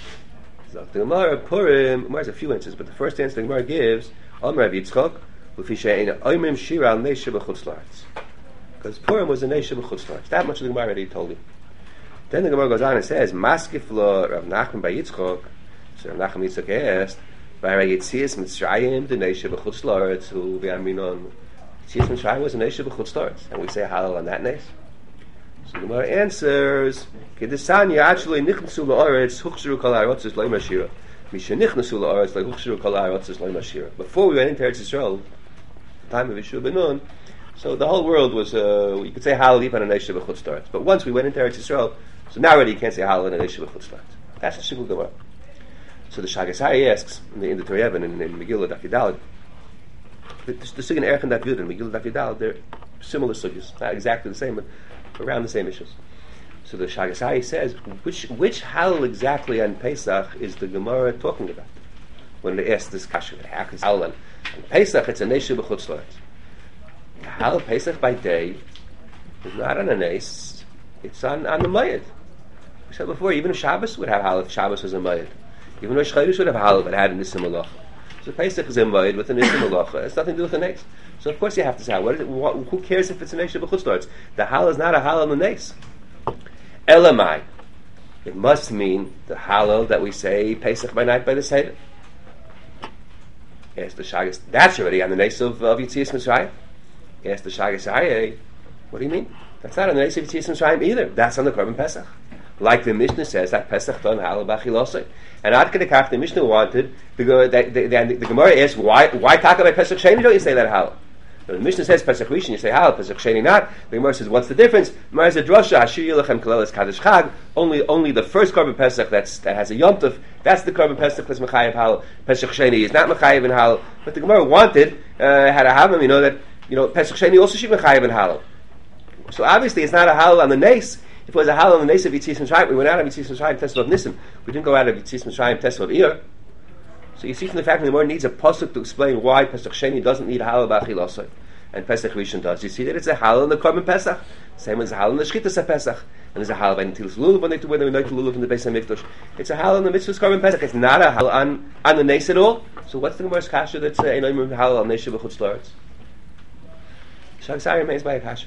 [SPEAKER 1] So the Gemara Purim, Gemara has a few answers, but the first answer the Gemara gives, Amar Rav Yitzchak, Ufi she'eina oimrim shira al nesha b'chutz la'aretz. Because Purim was a nesha b'chutz la'aretz. That much the Gemara already told you. Then the Gemara goes on and says, Maskif lo Rav Nachman by Yitzchak. So Rav Nachman Yitzchak asked, by Rav Yitzias Mitzrayim the nesha b'chutz la'aretz who v'aminon. Yitzias Mitzrayim was a nesha b'chutz la'aretz, and we say halal on that nes. So the Gemara answers, Kedesanya actually nichnasu la'aretz huchshiru kol ha'arotzes lo mashira. Misha nichnasu la'aretz like huchshiru kol ha'arotzes lo mashira. Before we went into Eretz Yisrael, the time of Yeshua ben Nun, so the whole world was, uh, you could say halal even on a nesha b'chutz la'aretz. But once we went into Eretz Yisrael, so now already you can't say halal on a nesha b'chutz la'aretz. That's the Shikul Gemara. So the Shagasari asks in the in the Torah Yevon in, in Megillah Daf Yudaled, the the Sugin Erchen Daf Yud and Megillah Daf Yudaled, they're similar sugyas, not exactly the same, but around the same issues. So the Shagasari says, which which halal exactly on Pesach is the Gemara talking about? When they ask this kasha, how is halal on Pesach? It's a nesha b'chutz la'aretz. The halal Pesach by day is not on a nes; it's on on the mayid. We said before, even if Shabbos would have halal, if Shabbos was a mayid. Even Rosh Chodesh would have halal, but had an isim malacha. So Pesach is a mayid with an isim malacha. It's nothing to do with the nes. So of course you have to say, what is it? What, who cares if it's a nesha b'chutz la'aretz? The halal is not a halal on the nes. Elamai. It must mean the halal that we say Pesach by night by the Seder. Yes, the Shagas. That's already on the nes of, of Yitzias Mitzrayim. Yes, the Shagas. What do you mean? That's not on the nes of Yitzias Mitzrayim either. That's on the Korban Pesach. Like the Mishnah says, that Pesach done halal b'achilosei. And Ad Kedekach, the Mishnah wanted, the, the, the, the, the Gemara asks, why, why talk about Pesach Sheni don't you say that halal? So the Mishnah says Pesach Rishon, you say halal, Pesach Sheni not. The Gemara says, what's the difference? The Gemara says, drosha, Hashir Yilachem Kaleles Kadosh Chag, only, only the first Korban Pesach that's, that has a Yom Tov, that's the Korban Pesach that's Mechayev halal. Pesach Sheni is not Mechayev in halal. But the Gemara wanted, uh, had a Hamam, you know, that, you know, Pesach Sheni also should be Mechayev in halal. So obviously it's not a halal on the nes. If it was a halal on the nes of Yitzias Mitzrayim, we went out of Yitzias Mitzrayim Tesla of Nisim. We didn't go out of Yitzias Mitzrayim Tesla of Ir. So you see from the fact that the Gemara needs a pasuk to explain why Pesach Sheni doesn't need halal b'achilosei and Pesach Rishon does. You see that it's a halal in the Korban Pesach, same as a halal in the Shchitas of Pesach, and there's a halal by Netilas Lulav when they when they make the Lulav in the Beis Hamikdash. It's a halal in the Mitzvah's Korban Pesach. It's not a halal on on the nes at all. So what's the Gemara's kasha that's a uh, halal on nesha b'chutz la'aretz? Shagasari remains by a kasha.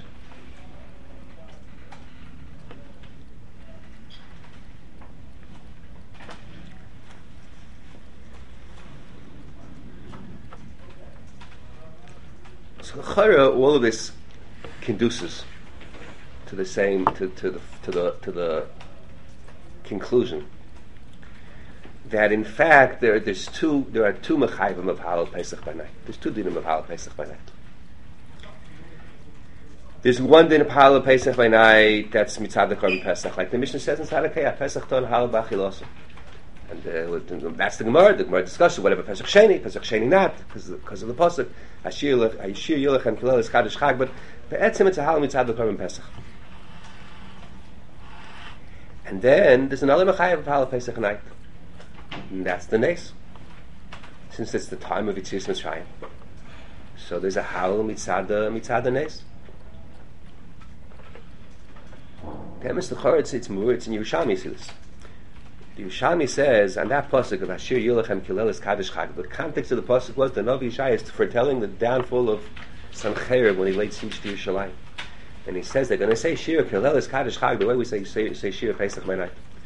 [SPEAKER 1] So Chayra, all of this conduces to the same to, to the to the to the conclusion that in fact there there's two there are two mechayvim of halal Pesach by night. There's two dinim of halal Pesach by night. There's one din of halal Pesach by night that's mitzad the Korban Pesach, like the Mishnah says in Sadakaya, Pesach ton halal b'achilosei. And uh, that's the Gemara. The Gemara discusses whatever Pesach Sheni, Pesach Sheni not, because because of the pasuk. Hashir Yilachem Kaleles Kadosh Chag, but be'etzim it's a halal mitzad the Korban Pesach. And then there's another mechayev of halal Pesach night, and that's the nes, since it's the time of Yitzias Mitzrayim. So there's a halal mitzad the mitzad the nes. Then Mister Choretz, it's more. It's in Yerushalmi. See this. The Yerushalmi says, on that pasuk of Hashir Yilachem Kaleles Kadosh Chag, the context of the pasuk was the Navi Yishai is foretelling the downfall of Sancherib when he laid siege to Yerushalayim, and he says they're going to say Shir Kaleles Kadosh Chag the way we say say, say Shir Pesach by night.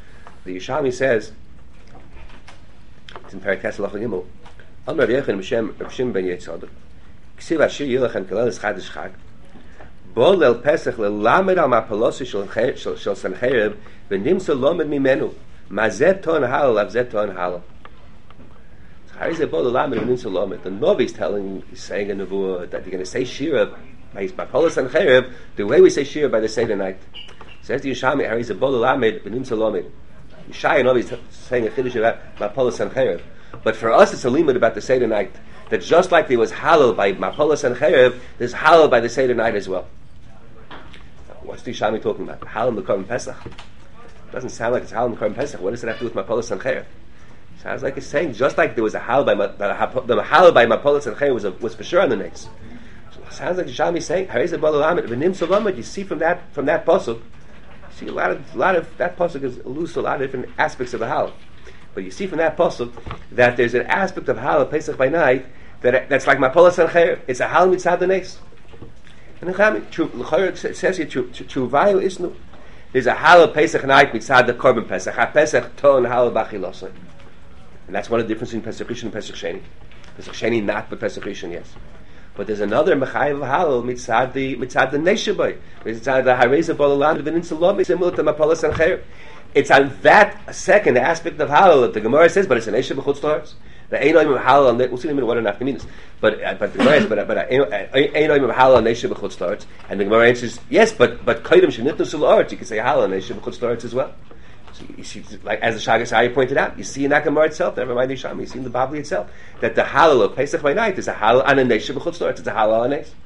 [SPEAKER 1] the Yerushalmi says, it's in Perek Tes Halacha Gimel, Amar Rav Yochanan b'Shem Rav Shimon ben Yitzchak, Ksiv Ashir Yilachem Kaleles Chadash Chag, Bo Leil Pesach lelamed al mapalosi shel shel Sancherib v'nimsa lomed mimenu mazet ton halal av zet ton halal. How is it Bo lelamed v'nimsa lomed? The Novi is telling, he's saying in Nevuah that you're going to say Shira by Mapalos Sancherib the way we say Shira by the Seder night. Says the Yerushalmi, how is it Bo lelamed v'nimsa lomed? Yishai Novi is saying a chiddush about Mapalos Sancherib, but for us it's a limit about the Seder night. That just like there was halal by Mapalos Sancherib, there's halal by the Seder night as well. What's the Yerushalmi talking about? Halal in the Korban Pesach. It doesn't sound like it's halal in the Korban Pesach. What does it have to do with Mapalos Sancherib? Sounds like it's saying just like there was a halal by Ma, the halal by Mapalos Sancherib was a, was for sure on the next. So it sounds like the Yerushalmi is saying Hareza Balalamid V'Nim Solamid. You see from that from that pasuk, you see a lot of a lot of that pasuk is alludes to a lot of different aspects of the halal. But you see from that pasuk that there's an aspect of halal Pesach by night that that's like Mapalos Sancherib. It's a halal mitzad the next. And it says here, Chuvayu Isnu. There's a halal Pesach night mitzad the Korban Pesach. Ha Pesach ton halal b'achilosai. And that's one of the differences in Pesach Rishon and Pesach Sheni. Pesach Sheni not, but Pesach Rishon yes. But there's another mechayiv halal mitzad the mitzad the Neshabai. Mitzad the Hareza Bolaland V'nin Salom similar to Mapalos Sancherib. It's on that second aspect of halal that the Gemara says, but it's an Neshabai Chutz La'aretz. The Einoim halal on we'll see in a minute what enough means. But uh, but the Gemara is but but Einoim halal on Neshabai Chutz La'aretz, and the Gemara answers yes, but but Kaidem Shenitnu Sul La'aretz. You can say halal on Neshabai Chutz La'aretz as well. So you see, like as the Shagasai pointed out, you see in that Gemara itself, never mind the Shami, you see in the Bavli itself that the halal of Pesach by night is a halal on a Neshabai Chutz La'aretz. It's a halal on Nes.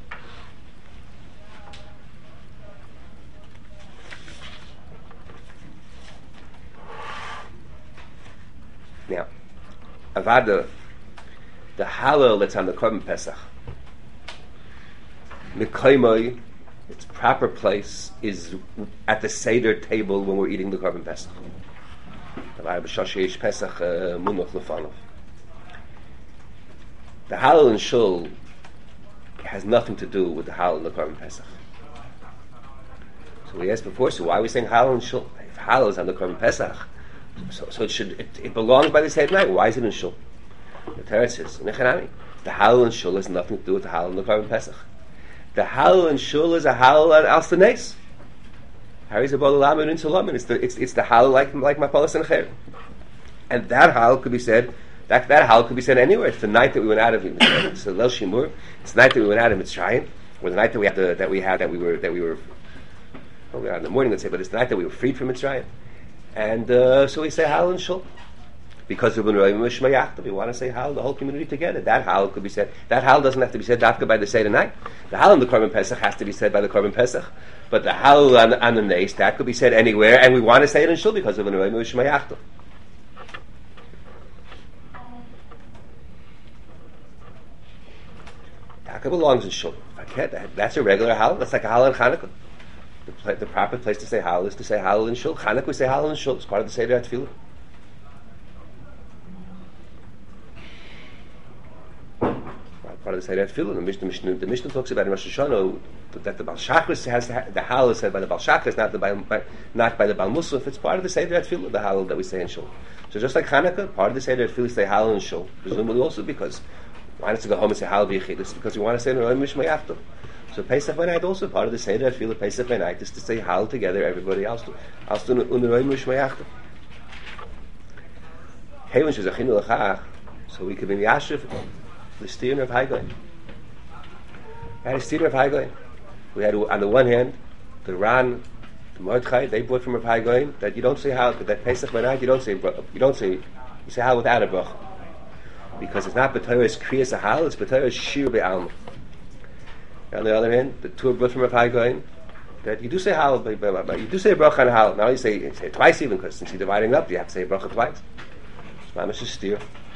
[SPEAKER 1] Now, Avada, the halal that's on the Korban Pesach, Mekaymai, its proper place is at the Seder table when we're eating the Korban Pesach. The halal in Shul has nothing to do with the halal in the Korban Pesach. So we asked before, so why are we saying halal in Shul? If halal is on the Korban Pesach, So, so it should it, it belongs by the Seder night. Why is it in Shul? The Torah says, Nechanami, the halal in Shul has nothing to do with the halal in the Korban Pesach. The halal in Shul is a halal on Al Stanes. Harry's about Lamed in Sulamin. It's the it's it's the halal like like Mapalos Sancherib. And that halal could be said that that halal could be said anywhere. It's the night that we went out of it's the Lel Shimur. It's the night that we went out of Mitzrayim, or the night that we had to, that we had that we were that we were well, we were out in the morning, let's say, but it's the night that we were freed from Mitzrayim. And uh, so we say halal and shul because of we want to say halal the whole community together. That halal could be said. That halal doesn't have to be said dafka by the Seder night. The halal in the Korban Pesach has to be said by the Korban Pesach. But the halal on, on the Nes that could be said anywhere, and we want to say it in shul because of an Mishmayachta. Taka belongs in shul. That's a regular halal. That's like a halal in Chanukah. The, pla- the proper place to say halal is to say halal in shul. Chanukah we say halal in shul. It's part of the Seder Tefillah. Part of the Seder Tefillah. The Mishnah, Mishnah, the Mishnah talks about in Rosh Hashanah that the Baal Shachris has the, the halal is said by the Baal Shachris, not the by, by, not by the Baal Musaf. It's part of the Seder Tefillah, the halal that we say in shul. So just like Chanukah, part of the Seder Tefillah say halal in shul. Presumably also because why not to go home and say halal b'yichidus? Because we want to say no mishmayachto. So Pesach by night also part of the Seder Tefillah. Pesach by night is to say halal together. Everybody else to else to uneroim mishmayachto. Hey, when she's a chinu lechach, so we could be yashiv the steering of Haigoin. We had a steering of Haigoin. We had on the one hand the Ran, the Mordechai. They brought from Rav Haigoin that you don't say halal. That Pesach by night you don't say you don't say you say halal without a bracha. Because it's not b'tayres kriyas ahal, it's b'tayres shir be'alma. On the other hand, the two brought from Rav Haigoin that you do say halal, you do say a bracha on halal. Now you say you say it twice even, because since you're dividing up, you have to say a bracha twice. It's mamish steer.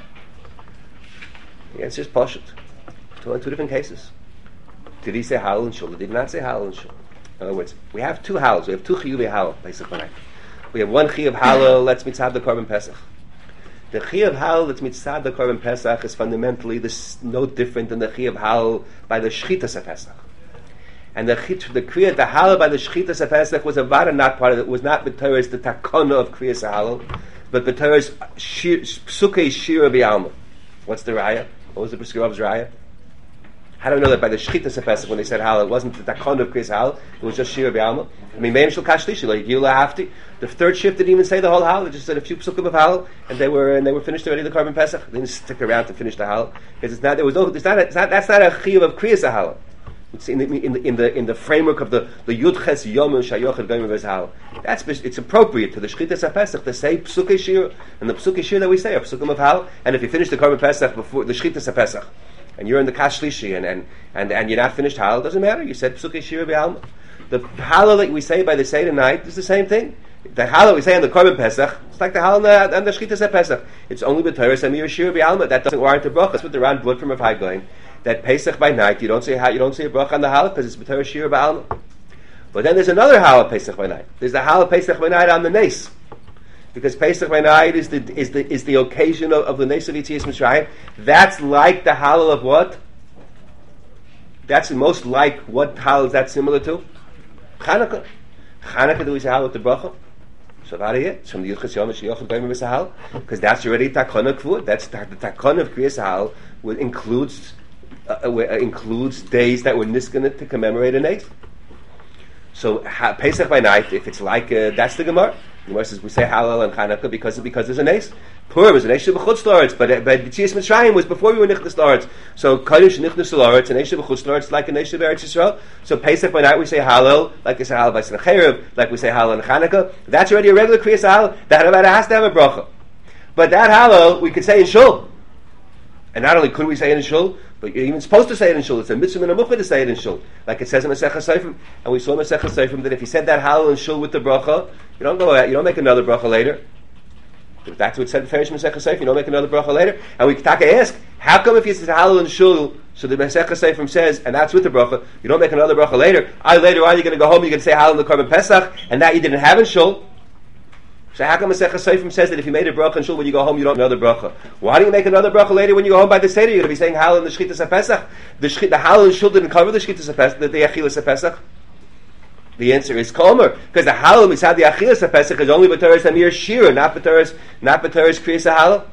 [SPEAKER 1] The answer is pashut. Two in two different cases. Did he say halal and shul? Did he not say halal and shul? In other words, we have two halals. We have two chiyuv halal. Basically, we have one chiyuv halal. Let's mitzvah the Korban Pesach. The Chiyuv Halal that's mitzvah the Korban Pesach is fundamentally this no different than the Chiyuv Halal by the Shchitas of Pesach. And the chit, the kriya, the halal by the shchitas HaPesach was a vada, not part of it, was not b'teres the takana of kriyas halal, but b'teres psukei shira b'alma. What's the raya? What was the Brisker Rav's raya? How do we know that by the shchitas HaPesach, when they said halal, it wasn't the takana of kriyas halal, it was just shira b'alma? I mean, meim shel kashlishi, like yula hafti. The third shift didn't even say the whole halal; they just said a few psukim of halal, and they were and they were finished already. The Korban Pesach, they didn't stick around to finish the halal because it's not. There was no. It's not. A, it's not that's not a chiyuv of kriyas halal. It's in the in the in the, in the framework of the the yudches yom shayochad goyim halal. That's it's appropriate to the shchitas HaPesach to say psukei shir, and the psukei shir that we say are psukim of halal. And if you finish the Korban Pesach before the shchitas HaPesach, and you're in the kashlishi and and and, and you're not finished halal, doesn't matter. You said psukei shir b'alma. The halal that we say by the Seder night is the same thing. The halal we say on the Korban Pesach, it's like the halal on the, the Shchitas HaPesach. It's only b'Torah Samir Shir B'Alma. That doesn't warrant a bracha. That's what the Ran brought from Rav Hai Gaon. That Pesach by night, you don't say you don't say a bracha on the halal because it's b'Torah Shir B'Alma. But then there's another halal Pesach by night. There's the halal Pesach by night on the Nes, because Pesach by night is the is the is the occasion of, of the Nes of Yetzias Mitzrayim. That's like the halal of what? That's most like what halal is that similar to? Chanukah. Chanukah, do we say halal with the bracha? So that is from the Yuchas Yom Shiyachad Goyim V'Sahal, because that's already takana kvud. That's the, the takana of Kriyas Hal, which includes uh, uh, includes days that were niskaned to commemorate an eighth. So ha, Pesach by night, if it's like uh, that's the Gemara. The Gemara says we say Halal and Chanukah because because there's an eighth. Purim is an eish b'chutz la'aretz, but but Yetzias Mitzrayim was before we were nichnas la'aretz. So Kodesh nichnas la'aretz, an eish b'chutz la'aretz, like an eish b'Eretz Yisrael. So Pesach by night we say Halal, like we say Halal by Snecherev, like we say Halal and Chanukah. That's already a regular Kriyas Halal. That Havada has to have a bracha. But that Halal we could say in Shul, and not only could we say it in Shul, but you're even supposed to say it in Shul. It's a mitzvah and a mukha to say it in Shul, like it says in Masechah Seifrim. And we saw in Masechah Seifrim that if you said that Halal in Shul with the bracha, you don't go out, you don't make another bracha later. That's what it said in Ferish Masechah Seifrim. You don't make another bracha later. And we can ask, how come if you say Halal in Shul, so the Masechah Seifrim says, and that's with the bracha, you don't make another bracha later. I later on you're going to go home, you're going to say Halal in the Korban Pesach, and that you didn't have in Shul. So how come Masechah Seifrim says that if you made a bracha in Shul when you go home, you don't make another bracha? Why do you make another bracha later when you go home by the Seder? You're going to be saying Halal in the Shchitas HaPesach. The, shchit, the Halal in Shul didn't cover the Shchitas HaPesach, the, the Achilas HaPesach. The answer is Kolmer, because the Halal Mitzad the Achilas HaPesach is only B'Teres Amir Shira, not B'Teres, not B'Teres Kriyas HaHalal,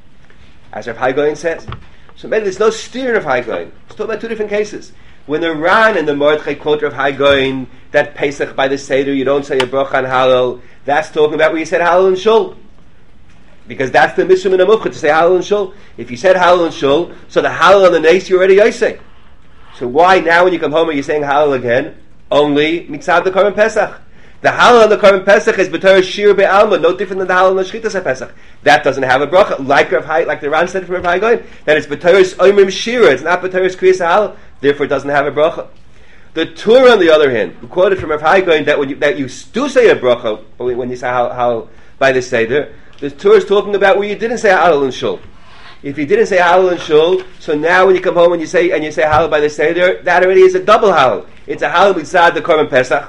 [SPEAKER 1] as Rav Hai Gaon says. So maybe there's no steer of Hai Gaon. It's talking about two different cases. When the Ran and the Mordechai quote of Hai Gaon that Pesach by the Seder you don't say a bracha on Halal, that's talking about where you said Halal and Shul, because that's the Mishum in the Mukha to say Halal and Shul. If you said Halal and Shul, so the Halal on the Nes you already Yosei. So why now when you come home are you saying Halal again? Only mitzad the Korban Pesach. The Halal on the Korban Pesach is b'Torah Shir Be'alma, no different than the Halal on the Shchitas HaPesach. That doesn't have a bracha, like Rav Hai, like the Ran said from Rav Hai Gaon, that it's b'Torah Oimrim Shira, it's not b'Torah Kriyas HaHalal, therefore it doesn't have a bracha. The Torah, on the other hand, who quoted from Rav Hai Gaon that when you, that you do say a bracha when you say Halal, Halal by the Seder, the Torah is talking about where you didn't say Halal and Shul. If you didn't say Halal and Shul, so now when you come home and you say and you say Halal by the Seder, that already is a double Halal. It's a Halal mitzad the Korban Pesach,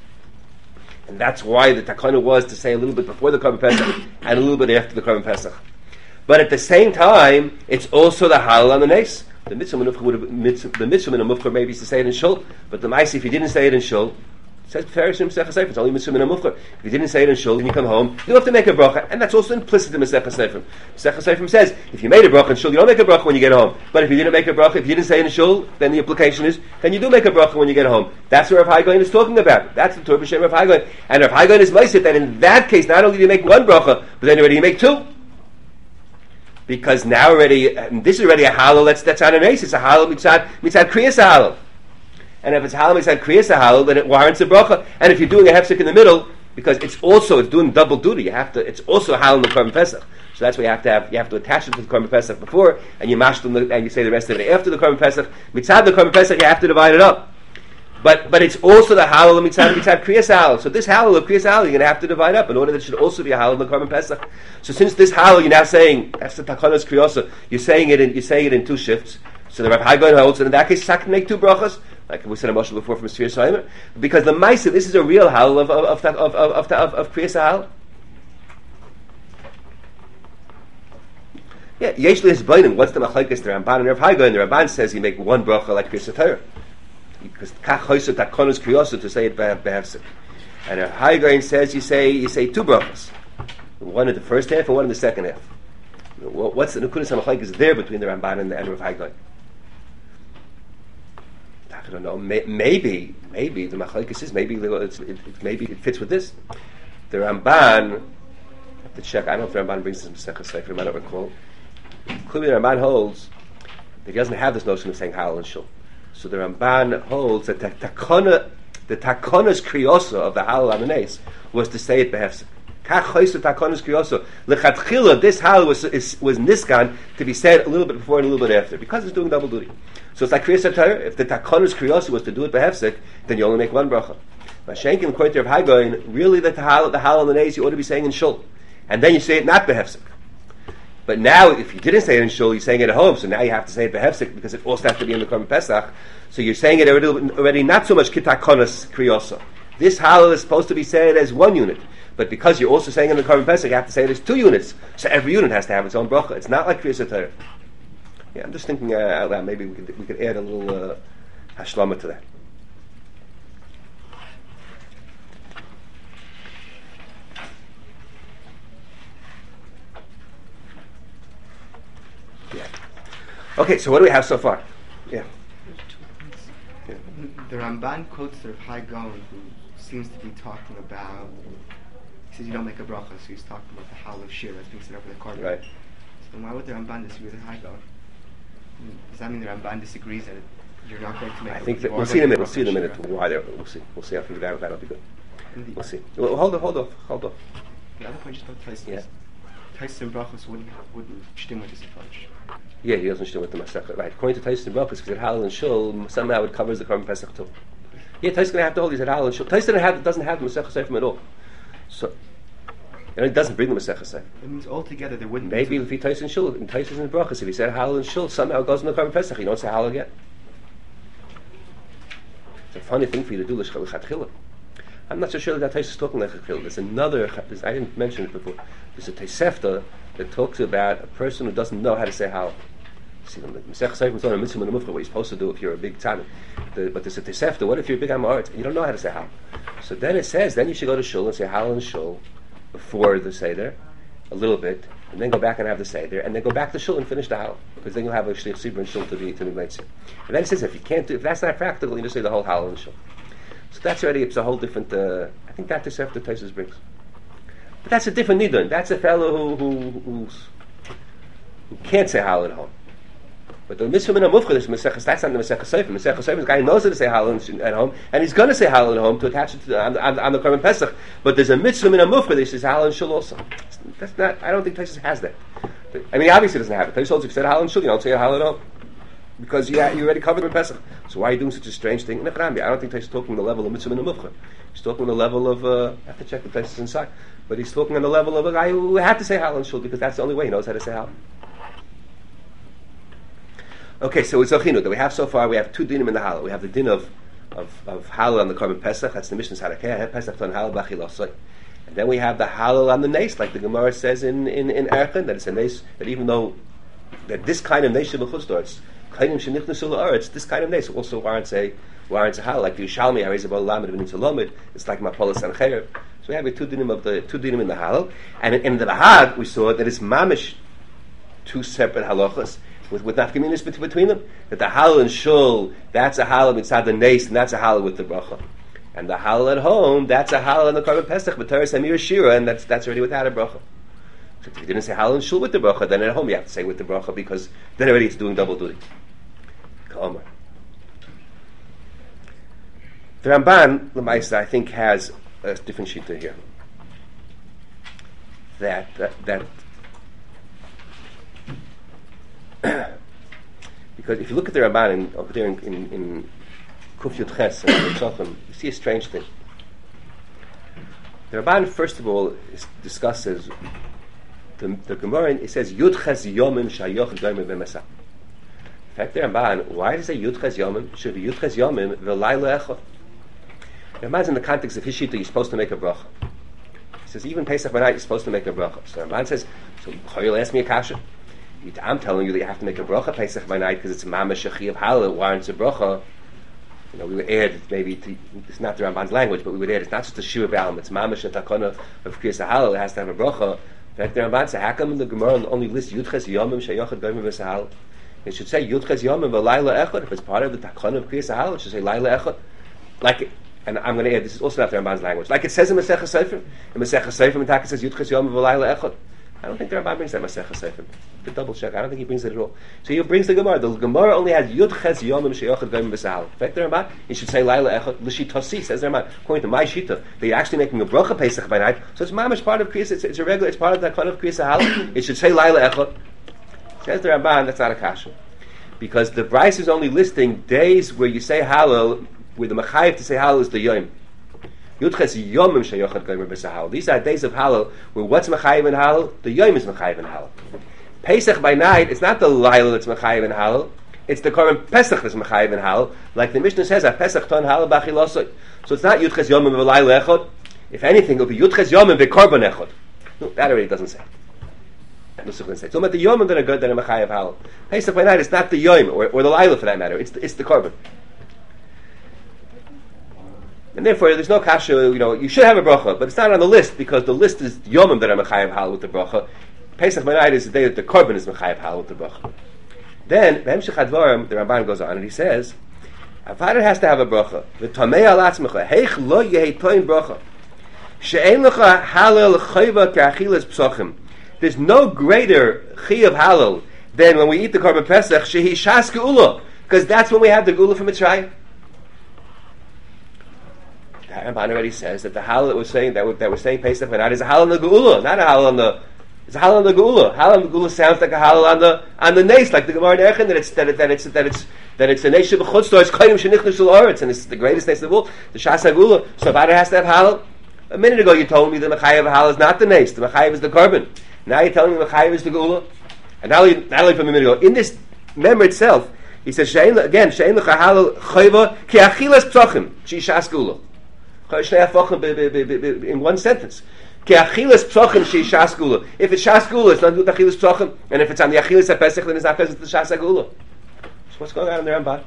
[SPEAKER 1] and that's why the takana was to say a little bit before the Korban Pesach and a little bit after the Korban Pesach. But at the same time, it's also the Halal on the Nes. The mitzvah menufcha would have mitzvah, the mitzvah in a mufcha maybe is to say it in Shul, but the ma'ase if you didn't say it in Shul, it says Ferish Masechah Seifrim. It's only mitzvah in a mufcha. If you didn't say it in Shul, when you come home, you have to make a bracha, and that's also implicit in Masechah Seifrim. Masechah Seifrim says if you made a bracha in Shul, you don't make a bracha when you get home. But if you didn't make a bracha, if you didn't say it in Shul, then the implication is then you do make a bracha when you get home. That's what Rav Hai Gaon is talking about. That's the Torah b'Shem Rav Hai Gaon, and Rav Hai Gaon is ma'aseh that in that case not only do you make one bracha, but then already you make two. Because now already, and this is already a halal that's that's on an ace. It's a halal mitzad mitzad kriyas halal, and if it's halal mitzad kriyas halal, then it warrants a bracha. And if you're doing a hefsek in the middle, because it's also it's doing double duty, you have to. It's also halal in the Korban Pesach, so that's why you have to have you have to attach it to the Korban Pesach before, and you mash them and you say the rest of it after the Korban Pesach. Mitzad the Korban Pesach, you have to divide it up. But but it's also the halal of mitzad mitzad kriyas halal. So this halal of kriyas halal you're going to have to divide up in order that it should also be a halal in the Korban Pesach. So since this halal you're now saying that's the takanas kriyosa, you're saying it in you're saying it in two shifts. So the Rav Hai Gaon holds, and in that case, I can make two brachas, like we said in Moshe before from Sfir Soimer, because the ma'aseh this is a real halal of of of of of, of, of kriyas halal. Yeah, yesh li hisbainim. What's the machlekes the Ramban and Rav Hai Gaon? The Ramban says you make one bracha like kriyas Torah. because kach hoysot takonos kriyoso to say it behefsek. And a Haigain says you say you say two brachas, one in the first half and one in the second half. What's the nekudas hamachlik is there between the Ramban and the and Rav Haigain? I don't know. May, maybe, maybe the machlekes is maybe it's, it, it, maybe it fits with this. The Ramban, I have to check. I don't know if the Ramban brings this in Masechah Sefer. I don't recall. Clearly, the Ramban holds that he doesn't have this notion of saying halal and shul. So the Ramban holds that the takona, the takonas kriyosa of the halal and the nes was to say it behefsek. Kach choysa takonas kriyosa lechatchila. This halal was is, was niskan to be said a little bit before and a little bit after because it's doing double duty. So it's like kriyas hatayr. If the takonas kriyosa was to do it behefsek, then you only make one bracha. Mashenkin according to Rav Haigain, really the halal, the halal and the nes you ought to be saying in shul, and then you say it not behefsek. But now, if you didn't say it in shul, you're saying it at home, so now you have to say it behefsek because it also has to be in the Korban Pesach. So you're saying it already, already not so much kitakonas kriyosa. This halal is supposed to be said as one unit, but because you're also saying it in the Korban Pesach, you have to say it as two units. So every unit has to have its own bracha. It's not like kriyas hatayr. Yeah, I'm just thinking uh, out loud. Maybe we could we could add a little uh, hashlama to that. Yeah. Okay, so what do we have so far? Yeah.
[SPEAKER 3] yeah. The Ramban quotes the Rav Haigain, who seems to be talking about. He says you don't make a bracha, so he's talking about the halal of shir that's being set up with the korban.
[SPEAKER 1] Right.
[SPEAKER 3] So why would the Ramban disagree with the Haigain? Does that mean the Ramban disagrees that you're not going to make?
[SPEAKER 1] I think
[SPEAKER 3] a,
[SPEAKER 1] that we'll see in a minute. We'll see in a minute why there. We'll see. We'll see. I think that that'll be good. We'll see. Well, hold on. Hold off. Hold off.
[SPEAKER 3] The other point just about Tais.
[SPEAKER 1] Yeah.
[SPEAKER 3] Tais and brachos wouldn't wouldn't stim with this approach.
[SPEAKER 1] Yeah, he doesn't stim with the Masechah. Right. According to Tais and brachos, because it halal and shul somehow it covers the Korban Pesach too. Yeah, Tais going to have to hold. He said halal and shul. Tais doesn't have doesn't have the Masechah Sefer at all. So. And it doesn't bring the Masechah Sefer.
[SPEAKER 3] It means altogether there wouldn't.
[SPEAKER 1] Maybe if he Tais and shul, and Tais and brachos, if he said halal and shul, somehow it goes in the Korban Pesach. You don't say halal again. It's a funny thing for you to do l'chatchila. I'm not so sure that Tais is talking l'chatchila. There's another. There's, I didn't mention it before. There's a Tosefta that talks about a person who doesn't know how to say halal. See, the Masechah Sefer is not a mitzvah and a mufcha. What you're supposed to do if you're a big tzaddik. The, but there's a Tosefta. What if you're a big amaret and you don't know how to say halal? So then it says, then you should go to shul and say halal and shul before the seder, a little bit, and then go back and have the seder, and then go back to shul and finish the halal, because then you'll have a shlich sibra and shul to be to be made. And then it says if you can't do, if that's not practical, you just say the whole halal and shul. So that's already it's a whole different. Uh, I think that Tosefta the Tosfos brings, but that's a different nidun. That's a fellow who who who's, who can't say halal at home. But the mitzvah min hamufchah is Masechah. That's not the Masechah Sefer. Masechah Sefer is a guy who knows how to say halal at home, and he's going to say halal at home to attach it to the, on, on, on the Korban Pesach. But there's a mitzvah min hamufchah that says halal and shul also. That's not. I don't think Tosfos has that. But, I mean, he obviously doesn't have it. Tosfos holds if you said halal and shul, you don't say halal at home because you you already covered in Pesach. So why are you doing such a strange thing? I don't think Tosfos is talking on the level of mitzvah min hamufchah. He's talking on the level of. Uh, I have to check the Tosfos inside, but he's talking on the level of a guy who had to say halal and shul because that's the only way he knows how to say halal. Okay, so it's Zochinu that we have so far. We have two dinim in the halal. We have the din of of, of halal on the Korban Pesach. That's the Mishnah's Harakeh. Pesach on halal b'achilosai. And then we have the halal on the nes, like the Gemara says in in in Erchin, that it's a nes that even though that this kind of nes shebechutzdoritz, kainim shenichnasu la'aretz, this kind of nes also warrants a warrants a halal. Like the Yishalmi Harizabal Lamed V'Nitz Lamed. It's like Mapolas and Cherev. So we have a two dinim of the two dinim in the halal, and in, in the Bahag we saw that it's mamish two separate halachas. With, with nafkaminas between them, that the halal and shul, that's a halal mitzad the nes, and that's a halal with the bracha. And the halal at home, that's a halal in the Korban Pesach, but Teres Amir Shira, and that's that's already without a bracha. So if you didn't say halal and shul with the bracha, then at home you have to say with the bracha, because then already it's doing double duty. K'omar. The Ramban, L'maisa, I think, has a different shita here. That, that, that because if you look at the Ramban in, over there in, in, in Kuf Yud Ches and Tzochem, you see a strange thing. The Ramban, first of all, is, discusses the, the Gemara. It says Yud Ches Yomim Shayoch Doimim B'Mesach. In fact, the Ramban, why does it say Yud Ches Yomim? Should be Yud Ches Yomim V'Layla Echad. The Ramban's in the context of his shita, you're supposed to make a bracha. He says even Pesach by night you're supposed to make a bracha. So the Ramban says, so Choyel asked me a kasha. I'm telling you that you have to make a bracha Pesach by night because it's mamash shechi of halal, it warrants a bracha. you know, we would add maybe to, it's not the Ramban's language, but we would add it's not just a shir b'alim, it's mamash and takana of kriyas halal. It has to have a bracha. In fact, the Ramban said, how come in the Gemara only lists yudches yomim sheyochad goyim v'sahal? It should say yudches yomim v'layla echad. If it's part of the takana of kriyas halal, it should say layla echad. Like, it, and I'm going to add, this is also not the Ramban's language. Like it says in Masechah Sefer, in Masechah Sefer, it says yudches yomim v'layla echad. I don't think the Ramban brings that Masechah Sefer. To double check, I don't think he brings it at all. So he brings the Gemara. The Gemara only has Yud Ches Yomim Sheyochad Goyim B'Sahal. In fact, the Ramban, he should say Laila Echad L'Shitasi. Says the Ramban, according to my Shita, they're actually making a bracha Pesach by night. So it's mamish part of Kriyas. It's, it's a regular. It's part of that kind of Kriyas Hal. It should say Laila Echad. Says the Ramban, that's not a kasha, because the Bryce is only listing days where you say Halal, where the Machayev to say Halal is the Yom. Yudches Yomim Sheyochad Goyim B'Sahal. These are days of Halal where what's Machayev in Halal? The Yom is Machayev in Halal. Pesach by night, it's not the Laila that's Machayev in Halal, it's the Korban Pesach that's Machayev in Halal. Like the Mishnah says, Pesach ton Halal b'achilosoi. So it's not Yudches Yomim v'Laila Echad. If anything, it'll be Yudches Yomim v'Korban Echad. No, that already doesn't say. Nusach doesn't say. So about the Yomim that are good, that are Machayev Halal. Pesach by night, it's not the Yom, or, or the Laila for that matter, it's the, it's the Korban. And therefore, there's no kasha, you know, you should have a bracha, but it's not on the list, because the list is Yomim that are Machayev Halal with the bracha. Pesach by night is the day that the Korban is Machayev Halal with the bracha. Then, B'hemshech HaDvarim, the Ramban goes on and he says, a father has to have a bracha. V'tamei al atzmecha, heich lo yehi toin bracha. She'en lecha halal chayva k'achilas psochim. There's no greater chi of halal than when we eat the Korban Pesach, shehi shas geula, because that's when we have the geula from Mitzrayim. The Ramban already says that the halal that we're saying, that we're, that we're saying Pesach by night is a halal on the geula, not a halal on the It's a halal on the geula. Halal on the geula sounds like a halal on the on the nes, like the Gemara in Echen, that it's that, it, that it's that it's that it's a nes b'chutzto. It's kaidim shenichnu shel oretz, and it's the greatest nes of all, the shas hagula. So if I has to have halal, a minute ago you told me the mechayev halal is not the nes, the mechayev is the korban. Now you're telling me the mechayev is the geula, and now not only from a minute ago in this member itself, he says shein again shein lecha halal chayva ki achilas psochim she shas geula. In one sentence. If it's shas gula, it's not with achilas psochim, and if it's on the achilas pesach, then it's not because it's the shas gula. So what's going on in the Ramban?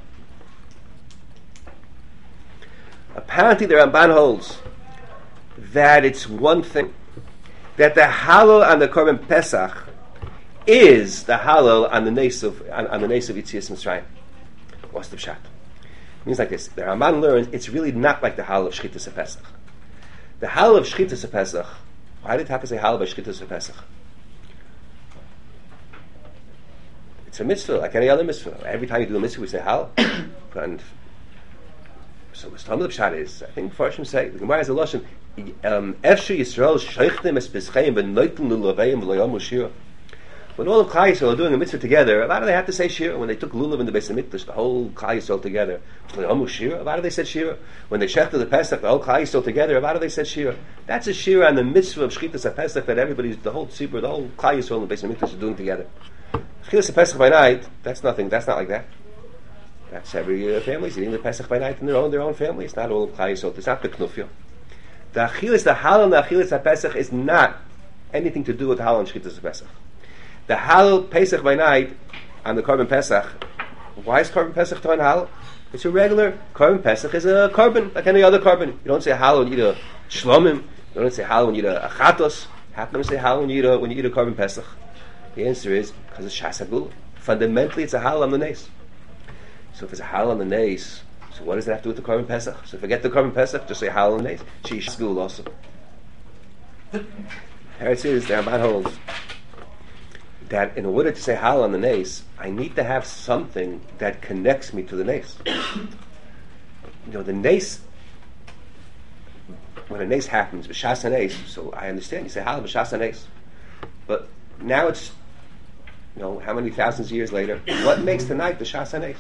[SPEAKER 1] Apparently, the Ramban holds that it's one thing, that the halal on the Korban Pesach is the halal on the nes of on, on the nes of Yitzias Mitzrayim. What's the pshat? It means like this: the Ramban learns it's really not like the halal of Shchitas Pesach. The halal of Shchitas Pesach. Why did Taka say halal by Shchitas Pesach? It's a mitzvah, like any other mitzvah. Every time you do a mitzvah, we say halal. And so the Talmud Pshat is, I think Farshim say, the Gemara has a lashon. Efshe Yisrael sheichtem es bescheim v'noitem lulavayim v'loyam shira. When all of Klal Yisrael are doing a mitzvah together, why do they have to say shira? When they took lulav in the Beis Hamikdash, the whole Klal Yisrael together, v'loyam shira. Why do they say shira? When they shechted the Pesach, the whole Klal Yisrael together, why do they say shira? That's a shira on the mitzvah of Shchitas Pesach that everybody's, the whole tzibur, the whole Klal Yisrael and the Beis Hamikdash are doing together. Shchitas Pesach by night, that's nothing. That's not like that. That's every uh, family's eating the Pesach by night in their own their own family. It's not all of Klal Yisrael. It's not the knufya. The achilas, the halal, and the achilas Pesach is not anything to do with halal and Shchitas Pesach. The halal Pesach by night on the Korban Pesach. Why is Korban Pesach to halal? It's a regular Korban Pesach is a korban like any other korban. You don't say halal when you eat a shlomim. You don't say halal when you eat a chatos. How come you say halal when you eat a when you eat a Korban Pesach? The answer is because it's shas hagula. Fundamentally, it's a halal on the nes. So if it's a halal on the nes, so what does it have to do with the Korban Pesach? So forget the Korban Pesach, just say halal on the nes. She shas hagula also. Here it is. The Ramban holds that in order to say halal on the nes, I need to have something that connects me to the nes. You know, the nes, when a nes happens, b'shas nes, so I understand, you say halal b'shas nes. But now it's, you know, how many thousands of years later, what makes tonight the shas nes?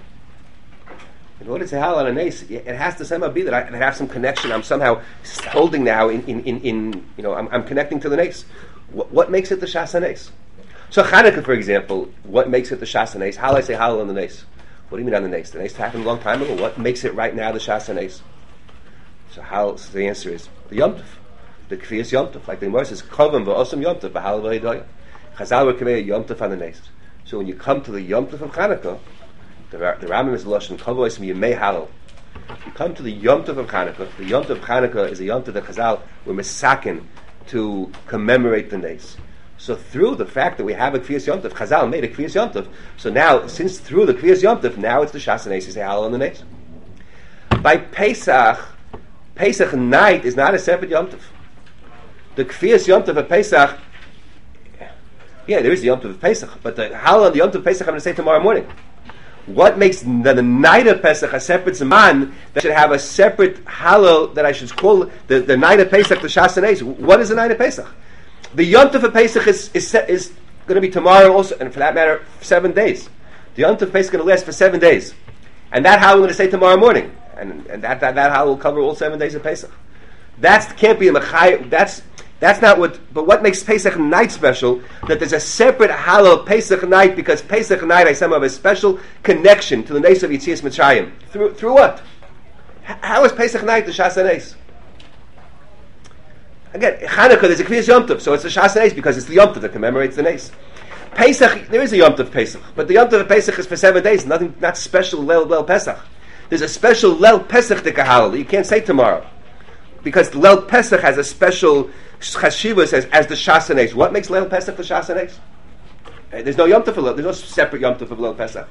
[SPEAKER 1] In order to say halal on a nes, it has to somehow be that I, that I have some connection. I'm somehow holding now in, in, in, in you know, I'm, I'm connecting to the nes. What, what makes it the shas nes? So Chanukah, for example, what makes it the shas nes? How do I say halal on the nes? What do you mean on the nes? The nes happened a long time ago. What makes it right now the shas nes? So how? So the answer is the Yom Tov, the Kfiyas Yom Tov. Like the Gemara says, Kovim v'osam Yom Tov v'halal v'hidoyah. Chazal were kaveh Yom Tov on the nes. So when you come to the Yom Tov of Chanukah, the the Rambam is lashon kavos yemei halal. You come to the Yom Tov of Chanukah. The Yom Tov of Chanukah is a Yom Tov that Chazal were misakin to commemorate the Nes. So through the fact that we have a Kviyas Yom Tov, Chazal made a Kviyas Yom Tov. So now, since through the Kviyas Yom Tov, now it's the Shas Nes, you say Hallel on the Nes. By Pesach, Pesach night is not a separate Yom Tov. The Kviyas Yom Tov of Pesach, yeah, there is the Yom Tov of Pesach, but the Hallel on the Yom Tov of Pesach I'm going to say tomorrow morning. What makes the, the night of Pesach a separate Zman that should have a separate Hallel that I should call the, the night of Pesach the Shas Nes? What is the night of Pesach? The Yom Tov of Pesach is, is, is going to be tomorrow also, and for that matter, seven days. The Yom Tov of Pesach is going to last for seven days. And that Hallel I'm going to say tomorrow morning. And, and that, that, that Hallel will cover all seven days of Pesach. That can't be a Mechai, that's That's not what, but what makes Pesach night special, that there's a separate Hallel Pesach night, because Pesach night I somehow have a special connection to the Nes of Yetzias Mitzrayim. Through, through what? H- how is Pesach night the Shas Nes? Again, Chanukah, there's a Kviyas Yom Tov, so it's the Shas Nes because it's the Yom Tov that commemorates the Nes. Pesach, there is a Yom Tov Pesach, but the Yom Tov of Pesach is for seven days, nothing, not special Leil Leil Pesach. There's a special Leil Pesach Dika Hallel that you can't say tomorrow, because Leil Pesach has a special Chashivas as, as the Shas Nes. What makes Leil Pesach the Shas Nes? Uh, there's no Yom Tov for Leil. There's no separate Yom Tov for Leil Pesach.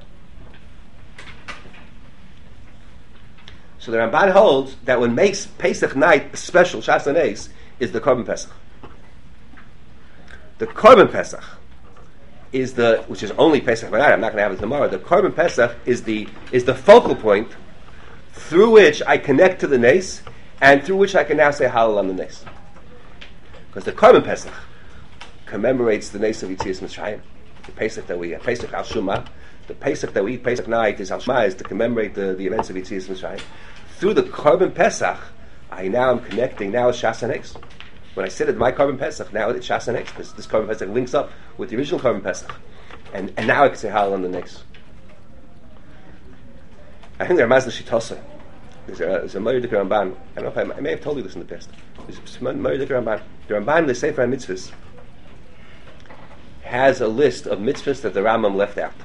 [SPEAKER 1] So the Ramban holds that what makes Pesach night a special Shas Nes is the Korban Pesach. The Korban Pesach is the, which is only Pesach night. I'm not going to have it tomorrow. The Korban Pesach is the is the focal point through which I connect to the Nes, and through which I can now say Hallel on the Nes. Because the Korban Pesach commemorates the Nes of Yetzias Mitzrayim. The Pesach that we eat, Pesach Al Shumah, the Pesach that we eat, Pesach night is Al Shumah, is to commemorate the, the events of Yetzias Mitzrayim. Through the Korban Pesach, I now am connecting, now it's Shas Nes. When I said it, my Korban Pesach, now it's Shas Nes. This, this Korban Pesach links up with the original Korban Pesach. And, and now I can say Hallel on the Nes. I think there are Mazda Shitosa. There's a, there's a Moedik Ramban. I don't know if I, I may have told you this in the past. There's a Moedik Ramban. The Ramban in the Sefer HaMitzvahs has a list of mitzvahs that the Rambam left out.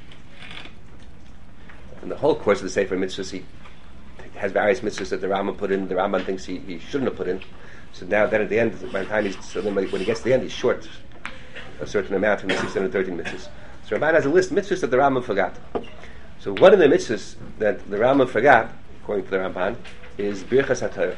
[SPEAKER 1] In the whole course of the Sefer HaMitzvahs, he has various mitzvahs that the Rambam put in. The Rambam thinks he, he shouldn't have put in. So now, then at the end, by the time he's, so then when he gets to the end, he's short a certain amount from the six hundred thirteen mitzvahs. So Ramban has a list of mitzvahs that the Rambam forgot. So one of the mitzvahs that the Rambam forgot, according to the Ramban, is Birchas HaTorah.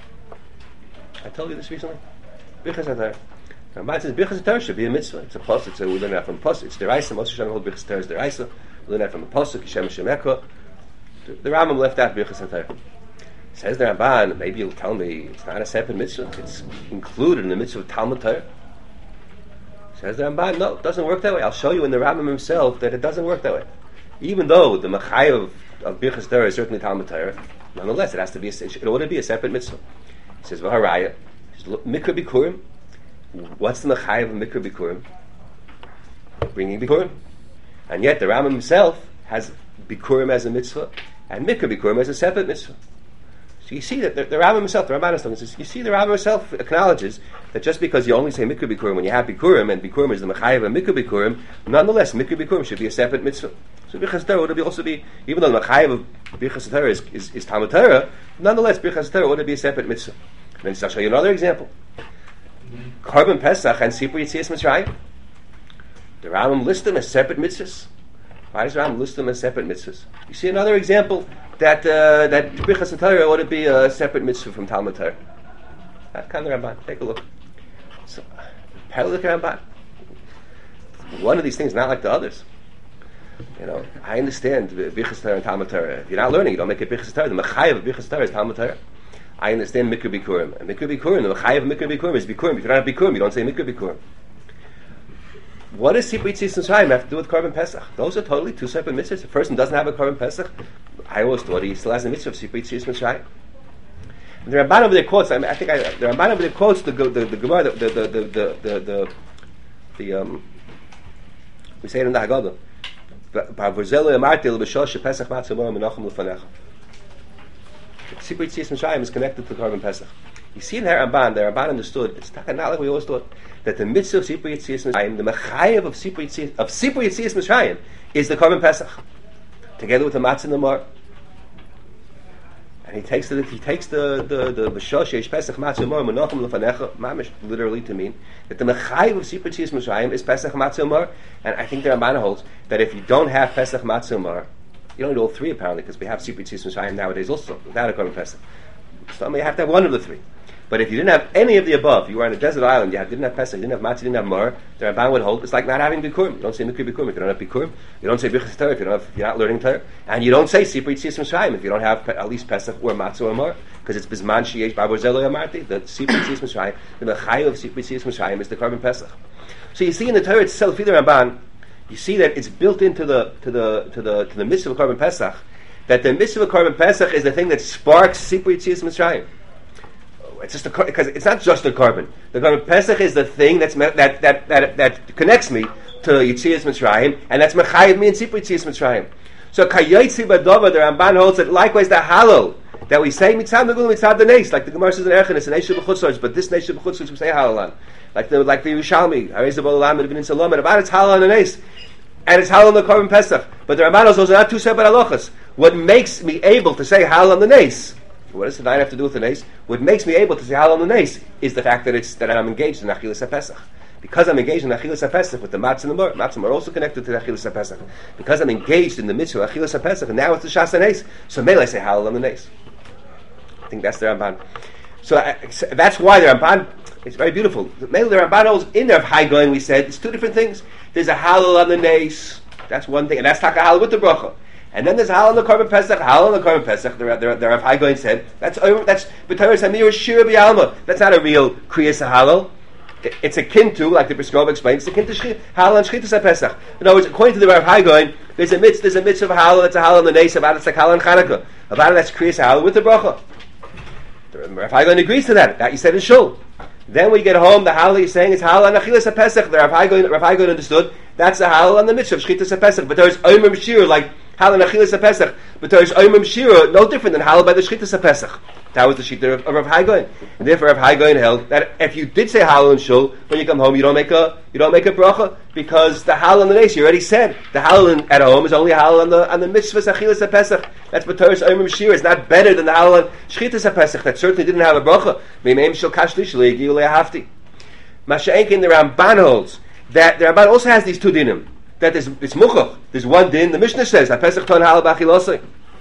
[SPEAKER 1] I told you this recently. Birchas HaTorah. Ramban says Birchas HaTorah should be a mitzvah. It's a pasuk. It's a, we learn that from a pasuk. It's deraisa. Most Hashanah hold Birchas HaTorah is deraisa. We learn that from a pasuk. Yishem Shemekah. The, the Rambam left out Birchas HaTorah. Says the Ramban, maybe you'll tell me it's not a separate mitzvah. It's included in the mitzvah of Talmud Torah. Says the Ramban, no, it doesn't work that way. I'll show you in the Rambam himself that it doesn't work that way. Even though the Machayev of, of Birchas Torah is certainly Talmud Torah, nonetheless, it has to be. A, it ought to be a separate mitzvah. He says, "V'haraya." He says, "Mikra bikurim." What's the Machayev of Mikra bikurim? Bringing bikurim, and yet the Rambam himself has bikurim as a mitzvah and Mikra bikurim as a separate mitzvah. So you see that the, the Rambam himself, the Ramban is talking, says, you see the Rambam himself acknowledges that just because you only say Mikra bikurim when you have bikurim, and bikurim is the Machayev of Mikra bikurim, nonetheless Mikra bikurim should be a separate mitzvah. So Birchas Torah ought to be also be, even though the Machayev of Birchas Torah is, is, is Talmud Torah, nonetheless Birchas Torah ought to be a separate mitzvah. And then I'll show you another example. Korban Pesach and Sipur Yetzias Mitzrayim. The Rambam lists them as separate mitzvahs. Why does the Rambam list them as separate mitzvahs? You see another example that uh, that Birchas Torah ought to be a separate mitzvah from Talmud Torah. That's kind of the Ramban. Take a look. So, Pelik Ramban. One of these things is not like the others. You know, I understand Birchas Torah and Talmud Torah. If you're not learning, you don't make it Birchas Torah. The Machayev of Birchas Torah is Talmud Torah. I understand Mikra Bikurim. And Mikra Bikurim, the Machayev of Mikra Bikurim is Bikurim. If you don't have Bikurim, you don't say Mikra Bikurim. What does Sipur Yetzias Mitzrayim have to do with Korban Pesach? Those are totally two separate mitzvahs. If a person doesn't have a Korban Pesach, I always thought he still has a mitzvah of Sipur Yetzias Mitzrayim. And the Ramban over there quotes, I, mean, I think I, the Ramban over there quotes the the the Gemara, the the the the the, the, the um, we say it in the Haggadah. Sipur Yetzias Mitzrayim is connected to Korban Pesach. You see in the Ramban, the Ramban understood, it's not like we always thought, that the mitzvah of Sipur Yetzias Mitzrayim, the Machayev of Sipur Yetzias, of Sipur Yetzias Mitzrayim, is the Korban Pesach, together with the Matzah and the Mar. And he takes the he takes the the the V'shoshesh Pesach Matzah Mor Menachem Lefanecha Mamish literally to mean that the Mechayiv of Sipur Tzias Mitzrayim is Pesach Matzah Mor, and I think the Ramban holds that if you don't have Pesach Matzah Mor, you don't need all three apparently because we have Sipur Tzias Mitzrayim nowadays also without a Korban Pesach. So you have to have one of the three. But if you didn't have any of the above, you were on a desert island, you didn't have Pesach, you didn't have Matzah, you didn't have Mor, the Ramban would hold it's like not having Bikurim. You don't say Mikri Bikurim if you don't have Bikurim. You don't say Birchas Torah if you don't have, if you're not learning Torah, and you don't say Sipur Tzias Mitzrayim if you don't have at least Pesach or Matzah or Mor, because it's Bizman Sheyesh Babur Zelo Yamarti. The Sipur Tzias Mitzrayim, the Mechayiv of Sipur Tzias Mitzrayim is the Korban Pesach. So you see in the Torah itself, the Ramban, you see that it's built into the to the to the to the mitzvah of Korban Pesach, that the mitzvah of Korban Pesach is the thing that sparks Sipur Tzias Mitzrayim. It's just because it's not just a carbon. The Korban Pesach is the thing that's me, that, that that that connects me to Yitzias Mitzrayim, and that's mechayiv me in Sipur Yitzias Mitzrayim. So Kayotzi Badova, the Ramban holds that likewise the Halal that we say Mitzad Megul Mitzad the Nes, like the Gemara says in Erchen, it's a Nes Shebechutzos, but this Nes Shebechutzos we say Halal on, like the like the Yerushalmi, Harei Zabol Olam and Ibn Salom, and about it's Halal on the Nes, and it's Halal on the Korban Pesach. But the Ramban holds those are not two separate halachas. What makes me able to say Halal on the Nes? What does the night have to do with the Nes? What makes me able to say Halal on the Nes is the fact that it's that I'm engaged in Achilas HaPesach. Because I'm engaged in Achilas HaPesach with the Matzah and the Mor, Matzah and Mor are also connected to the Achilas HaPesach. Because I'm engaged in the mitzvah of Achilas HaPesach, and now it's the Shas HaNes, so may I say Halal on the Nes. I think that's the Ramban. So, uh, so that's why the Ramban, it's very beautiful. Mainly the Ramban holds in there of High Going, we said, it's two different things. There's a Halal on the Nes, that's one thing, and that's Taka Halal with the Bracha. And then there's Halal on the Korban Pesach, Halal on the Korban Pesach. There, there, there, Rav Hai said that's that's B'Torah Samir Shira B'Alma. That's not a real Kriyas Halal. It, it's akin to, like the Briskov explains, it's akin to Shri, Halal and Shchitas HaPesach. In other words, according to the Rav Hai there's a mitzvah, there's a mitzvah of Halal. That's a Halal on the Nes. About it's like Halal and Chanukah. About it, that's Kriyas Halal with the bracha. The Rav Hai agrees to that. That you said in Shul. Then when you get home, the Halal you're saying is Halal and Achilas HaPesach. The Rav Hai Rav Hai understood that's the Halal on the mitzvah of Shchitas HaPesach. But there's Omer Shira like Halal and Achilas HaPesach, but there is Oimim Shira, no different than Halal by the Shchitas HaPesach. That was the Shita of, of Rav Hai Gaon. And therefore Rav Hai Gaon held that if you did say Halal in Shul, when you come home you don't make a you don't make a bracha, because the Halal on the Nes, you already said, the Halal in, at home is only Halal on the on the mitzvahs Achilas HaPesach. That's B'Torah's Oimim Shira. It's not better than the Halal on Shchitas HaPesach. That certainly didn't have a bracha. V'meim shel kashlish le'yigiu le'ahafti. Masha'enkin, the Ramban holds that the Ramban also has these two dinim. That there's it's muchach. There's one din. The Mishnah says that Pesach ton halal b'achilosei.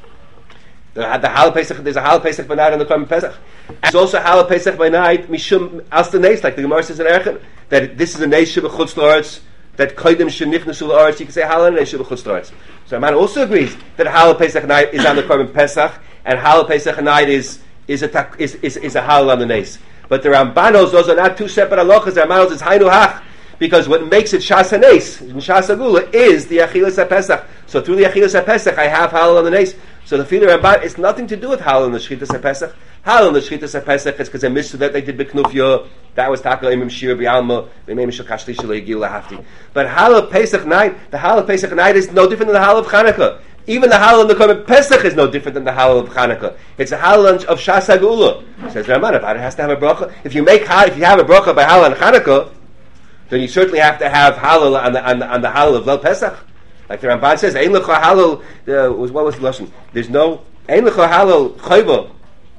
[SPEAKER 1] The the halal Pesach. There's a halal Pesach by night on the Korban Pesach. There's also halal Pesach by night mishum as the Nes, like the Gemara says in Erchen, that this is a Nes shebechutz la'aretz. That kodim shenichnasu la'aretz. You can say halal Nes shebechutz la'aretz. So man also agrees that halal Pesach night is on the Korban Pesach, and halal Pesach night is is a is is, is a halal on the Nes. But the Rambanos, those are not two separate halachas. The Rambanos is hainu hach. Because what makes it Shas HaNes, Shas HaGula, is the Achilas HaPesach. So through the Achilas HaPesach, I have Halal on the Nes. So the Filer Ramban, it's nothing to do with Halal on the Shchitas HaPesach. Halal on the Shchitas HaPesach, it's because I missed that they did B'Knufya. That was Taka Imim Shir B'Alma, V'meim Shel Kashli Shel Yigil Lahafti. But Halal Pesach night, the Halal Pesach night is no different than the Halal of Chanukah. Even the Halal on the Korban Pesach is no different than the Halal of Chanukah. It's a Halal of Shas HaGula. Says Ramban, about it has to have a bracha. If you make if you have a bracha by Halal on Chanukah, then you certainly have to have halal on the on the, on the halal of Leil Pesach, like the Ramban says. Ein lecha halal. Uh, was what was the lesson? There's no ein lecha halal chayva.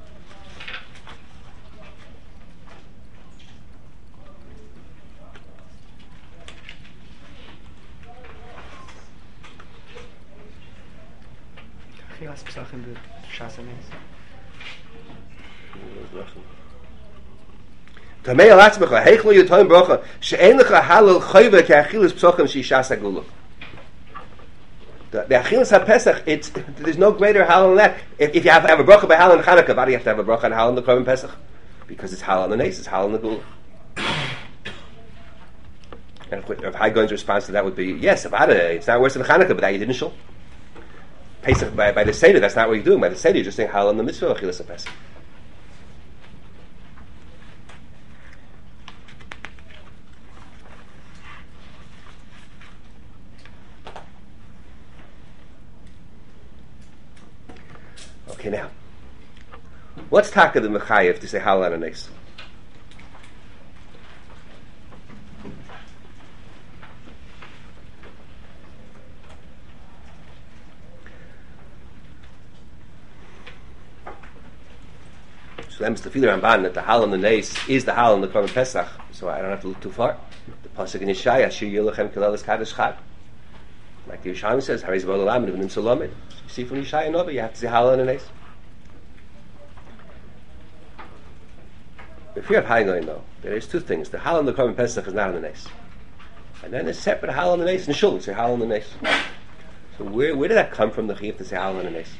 [SPEAKER 1] Tamei al atzmecha, heichlo yotoim brocha, she'en lecha halal chayva ki achilas psochim she'ishas hagula. The achilas haPesach, it's there's no greater halal than that. If, if you have, have a bracha by halal and Chanukah, why do you have to have a bracha and halal in the Korban Pesach? Because it's halal in the Nes, it's halal in the Gula. And of course, Rav Hai Gaon's response to that would be, yes, about it, it's not worse than Chanukah, but that you didn't show. Pesach by, by the Seder, that's not what you're doing. By the Seder, you're just saying halal in the mitzvah of achilas haPesach. Okay, now, what's taka the mechayev to say halal on a nes? So that means the Filer Ramban that the Hal and the Nes is the Hal and the Korban Pesach. So I don't have to look too far. The pasuk in Yeshaya, Shir Yilachem Kelelis Kadosh Chag. Like the Yerushalmi says, Hariz Ba'olam and V'nim Solomid. You see from Yeshaya Novi, you have to see Hal and the Nes. If you have Haigoin though, there is two things. The Hal and the Korban Pesach is not on the Nes. And then there's separate Hal and the Nes, and Shul, you say Hal and the Nes. So where, where did that come from, the Chiv to say Hal and the Nes?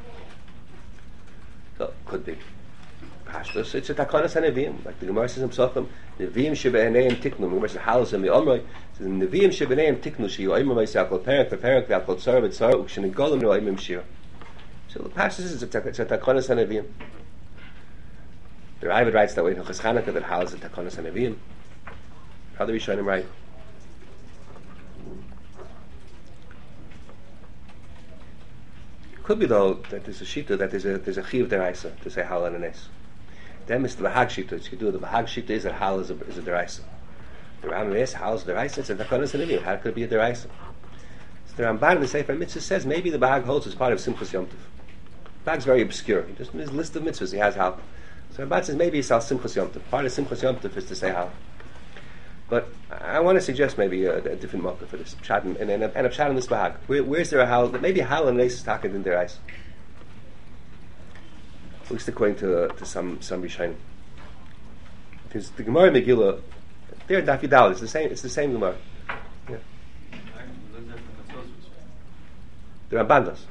[SPEAKER 1] So, could be. Pashtus, it's a Takanas HaNeviim. Like the Gemara says in Psachim, Neviim Shebe'eneim Tiknu. The Gemara says, Halas and Me'omroi. says, Neviim Shebe'eneim Tiknu, She'yu Oimar Me'isei Akol Perek, V'Perek, V'Akol Tzara, V'Tzara, U'Kshenigolem Ne'oimim Shira. So the Pashtus is, it's a Takanas HaNeviim. The Ravid writes that way in Hilchos Chanukah that Halas is a Takanas HaNeviim. How do we show him right? Could be though that there's a shita that there's a there's a chiv deraisa to say hal and nes. Then it's the bahag shita. You do the bahag shita is that hal is a is a deraisa. The Rambam is hal is deraisa. It's a takanas and How could it be a deraisa? So the Ramban in the Sefer Mitzvah says maybe the bahag holds as part of Simchas Yom Tov. Bahag's very obscure. He just in his list of mitzvahs he has hal. So Ramban says maybe it's al Simchas Yom Tov. Part of Simchas Yom Tov is to say hal. But I want to suggest maybe a, a different marker for this pshat and, and, and, a, and a pshat on this bahag. Where, where's there a hal? Maybe a hal and nes is taken in their eyes. At least according to to some some Rishonim. Because the Gemara Megillah, they're Daf Yudal. It's the same. It's the same Gemara. Yeah. The Ramban does.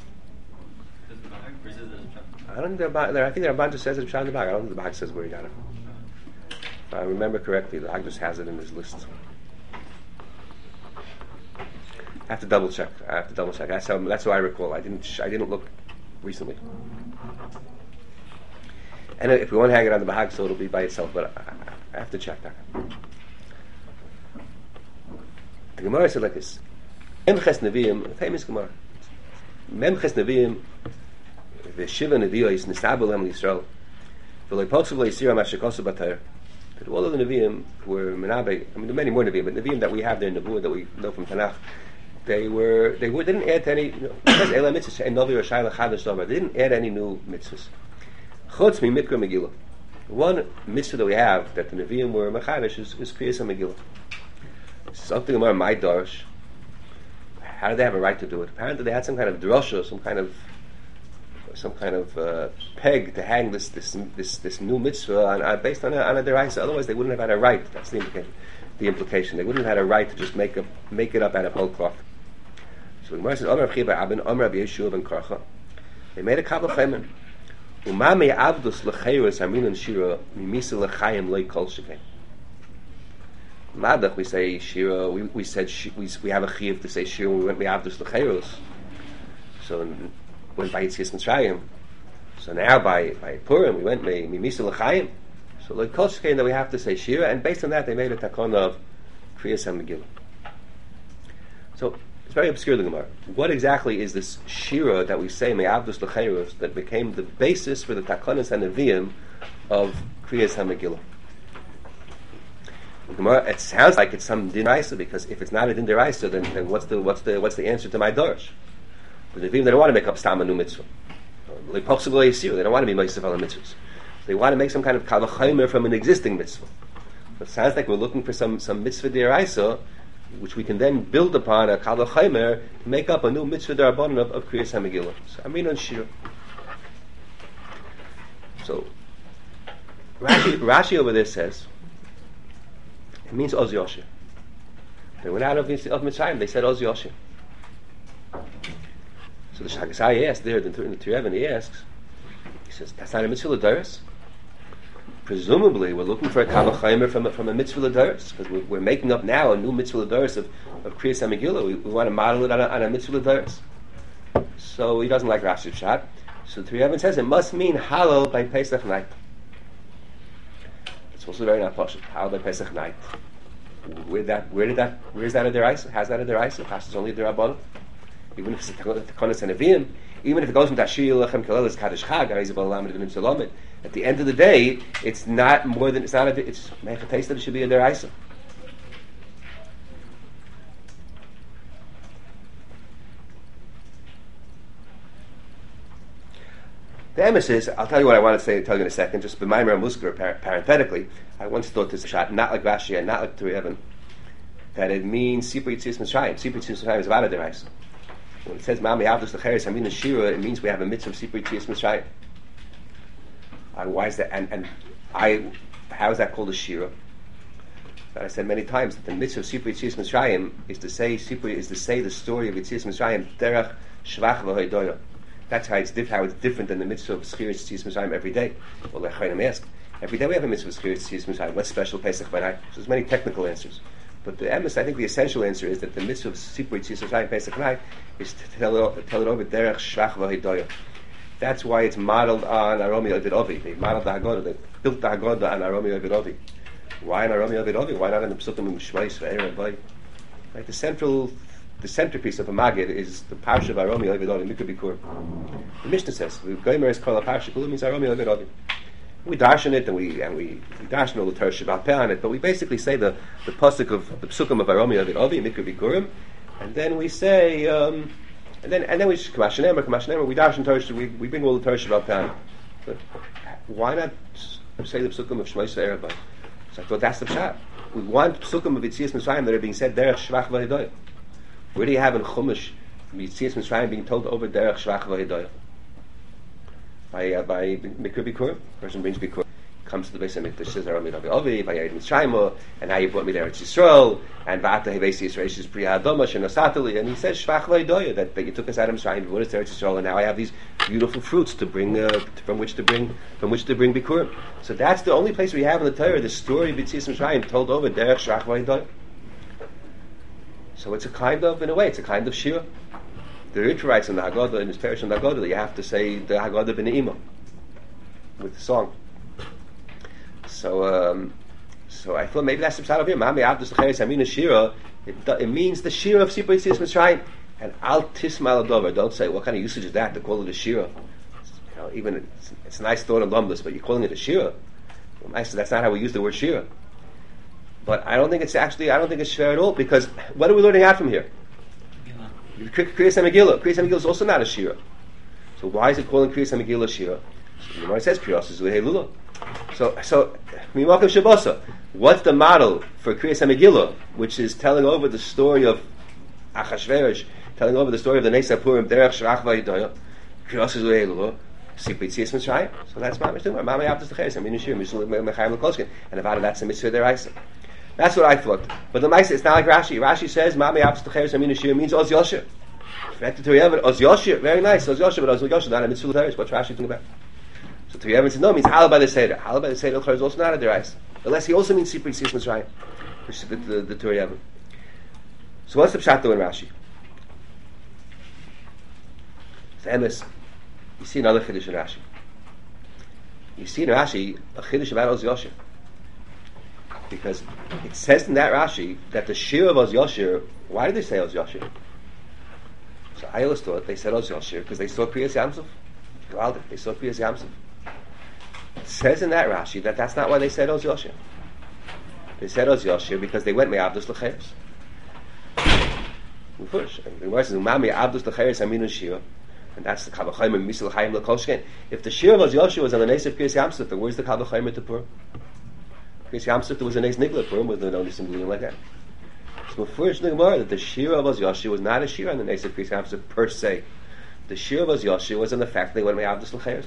[SPEAKER 1] I don't think the Ramban. I think the Ramban just says it pshat in the bahag. I don't think the bahag says where he got it. If I remember correctly, the Hag just has it in his list. I have to double check. I have to double check. That's how. That's what I recall. I didn't. Sh- I didn't look recently. And if we want to hang it on the Bahag, so it'll be by itself. But I, I have to check that. The Gemara said like this: Memches Neviim, famous Gemara. Memches Neviim, the Shiva Nevios Nisabelem Yisrael. V'lo possibly Yisrael Mashikosu B'Torah. That all of the Nevi'im were Menabe, I mean there are many more Nevi'im, but Nevi'im that we have there in Nebuah that we know from Tanakh, they were, they were, didn't add to any, you know, Eila Mitzvahs, and Novi or Shaila Chadash Dover, they didn't add any new Mitzvahs. Chutz mi Mikra Megillah. One Mitzvah that we have, that the Nevi'im were Mechadish, is, is Kriyas HaMegillah. Something about my Darsh. How did they have a right to do it? Apparently they had some kind of drosha, some kind of some kind of uh, peg to hang this this this, this new mitzvah on, uh, based on a, on a deraisa. Otherwise, they wouldn't have had a right. That's the implication. The implication. They wouldn't have had a right to just make a, make it up out of whole cloth. So the Gemara says, "Amar Chiba Abin, Amar Rabbi Yeshua ben Karcha." They made a kabel chayman. Umami avdus lechayros aminan shira mimisa lechayim loy kol shekay. Madach we say shira. We we said sh- we we have a chiyuv to say shira. We went avdus lechayros. So. Went by Yitzias Mitzrayim. So now by, by Purim we went Mimisa L'chaim. So like Kol Shkein that we have to say Shira, and based on that they made a takon of Kriyas HaMegillah. So it's very obscure the Gemara. What exactly is this Shira that we say Me'avdus L'chayros that became the basis for the takonas and Nevi'im of Kriyas HaMegillah? The Gemara, it sounds like it's some din deraisa, because if it's not a din deraisa, then, then what's the what's the what's the answer to my dorsh? But the Nevi'im, they don't want to make up stam a new mitzvah. They possibly yisir. They don't want to be meisef al mitzvahs. They want to make some kind of kal v'chomer from an existing mitzvah. So it sounds like we're looking for some some mitzvah deraisa, which we can then build upon a kal v'chomer to make up a new mitzvah derabanan of, of Kriyas HaMegillah. So I mean on shira. So Rashi, Rashi over there says it means Oz Yoshir. They went out of, of Mitzrayim. They said Oz Yoshir. So the Shagasai asked there in the, in the Terev, he asks, he says, that's not a mitzvah l'dayros? Presumably, we're looking for a kavachaymer from a, from a mitzvah l'dayros, because we're, we're making up now a new mitzvah l'dayros of, of Kriyas HaMegillah. We, we want to model it on a, on a mitzvah l'dayros. So he doesn't like Rashi's shot. So the Terev says it must mean halal by Pesach night. It's also very not poshut. Halal by Pesach night. Where that? Where did that? Where is that a deraisa? Has that a deraisa? Passes only a derabbanan. Even if it's a takonas and Nevi'im, even if it goes from Tashir Lechem Kalelis Kadosh Chag, Hariz Ba'olam and V'nim Solomid, at the end of the day, it's not more than it's not a it's mechates that it should be a deraisa. The emes is, I'll tell you what I want to say, tell you in a second, just b'maimer muskar, parenthetically, I once thought this shot, not like Rashi and not like Turi Evan, that it means Sipur Yitzis Mitzrayim. Sipur Yitzis Mitzrayim is about a derais. When it says Mami Avdus Lecheres, I mean the Shira, it means we have a mitzvah of Sipur Yitzis Mitzrayim. And why is that? And, and I, how is that called a Shira? That I said many times that the mitzvah of Sipur Yitzis Mitzrayim is to say Sipur is to say the story of Yitzis Mitzrayim derech shvach v'hoidoya. That's how it's, diff- how it's different than the mitzvah of Schir Yitzis Mitzrayim every day. Well, Lechaim ask, every day we have a mitzvah of Schir Yitzis Mitzrayim. What's special Pesach by night? So there's many technical answers. But the emes, I think the essential answer is that the mitzvah of Sipur Yitzis Mitzrayim Pesach night is to tell it, tell it over derech shvach v'hoidoya. That's why it's modeled on Aromi Ovid Ovi. They modeled the Haggadah. They built the Haggadah on Aromi Ovid Ovi. Why on Aromi Ovid Ovi? Why not in the Psukim of Shmais ve'Erev Bay? Right, the central, the centerpiece of a Magid is the Parsha of Aromi Ovid Ovi, Mikra Bikur. The Mishnah says, "The Gomer is called a Parsha Kulu means Aromi Ovid Ovi." We darshan it and we and we, we darshan all the Torah Shabbat Peh on it, but we basically say the the pasuk of the Psukim of Aromi Ovid Ovi, Mikra Bikurim, and then we say. Um, And then, and then we just Kamashanemer, Kamashanemer. We darshan Torah. We we bring all the Torah Shabbat Peh. But why not say the psukim of Shmos Erev? So I thought that's the pshat. We want psukim of Yitzias Mitzrayim that are being said derech shvach v'hidoyah. Where do you have in Chumash Yitzias Mitzrayim being told over derech shvach v'hidoyah? By uh, by Mikra Bikur, person brings Bikur. Comes to the base of Mikdash, says Aromi Ovi Ovi, Vayayid Mitzrayim, and now you brought me there to Yisrael, and Va'ata Hevesi Yisrael is Priya Adoma Shenosatali, and he says Shvach Vaydoya, that, that you took us out of Mitzrayim, you brought us there to Yisrael, and now I have these beautiful fruits to bring, uh, from which to bring, from which to bring Bikurim. So that's the only place we have in the Torah the story of Yitzias Mitzrayim told over Derech Shvach Vaydoya. So it's a kind of, in a way, it's a kind of shira. The Ritva writes in the Haggadah, in his parish in the Haggadah, you have to say the Haggadah b'ne'ima with the song. So, um, so I thought maybe that's the pshat of here. Mami Avdus Lecheres Amina Shira. It means the Shira of Sipur Yitzis Mitzrayim. And Al Tismal Adover. Don't say what kind of usage is that to call it a Shira. You know, even it's, it's a nice thought in Lumdus, but you're calling it a Shira. Well, I said that's not how we use the word Shira. But I don't think it's actually. I don't think it's fair at all, because what are we learning out from here? Kriyas HaMegillah. Kriyas HaMegillah is also not a Shira. So why is it calling Kriyas HaMegillah Shira? So the Gemara says Kriyas is Lula. So, so Mimakim Shabbasa. What's the model for Kriyas HaMegillah, which is telling over the story of Achashverosh, telling over the story of the Neis HaPurim, Derech Shrach Vaydoya, Kriyas is Lula, Sipur Yitzis Mitzrayim. So that's Mamish Tumar. Mami Avdus Lecheres, Aminu Shir, Mishal Mechayim L'Kolskin. And about it, that's a mitzvah deraisa. That's what I thought. But the Maisa, it's not like Rashi. Rashi says, Mami Avdus Lecheres, Aminu Shir means Oz Yoshir. Oz Yoshir, very nice, Oz Yoshir, but Oz Yoshir, not a mitzvah deraisa. What's Rashi talking about? So to Yemen says no means halal by the seder. Halal by the seder is also not a derais, unless he also means Sipur Yitzis Mitzrayim, which is the the, the Torah Yemen. So what's the pshat though in Rashi? It's emes. You see another chiddush in Rashi. You see in Rashi a chiddush about Oz Yoshir, because it says in that Rashi that the shir of Oz Yoshir. Why did they say Oz Yoshir? So I always thought they said Oz Yoshir because they saw Kriyas Yamsuf. They saw Kriyas Yamsuf. It says in that Rashi that that's not why they said Oz Yoshir. They said Oz Yoshir because they went me'avdus l'cheres. Mufurish. The Gemara says umami avdus l'cheres aminu shira, and that's the Kal V'chomer misal chayim l'kolshken. If the shir of Oz Yoshir was on the Neis of Kriyas Yamsuf, then where's the Kal V'chomer to Purim? Kriyas Yamsuf there was a Neis Nigla. Purim was no Nisim Glulim like that. So Mufurish in the Gemara that the shir of Oz Yoshir was not a shir on the Neis of Kriyas Yamsuf per se. The shir of Oz Yoshir was in the fact that they went me'avdus l'cheres.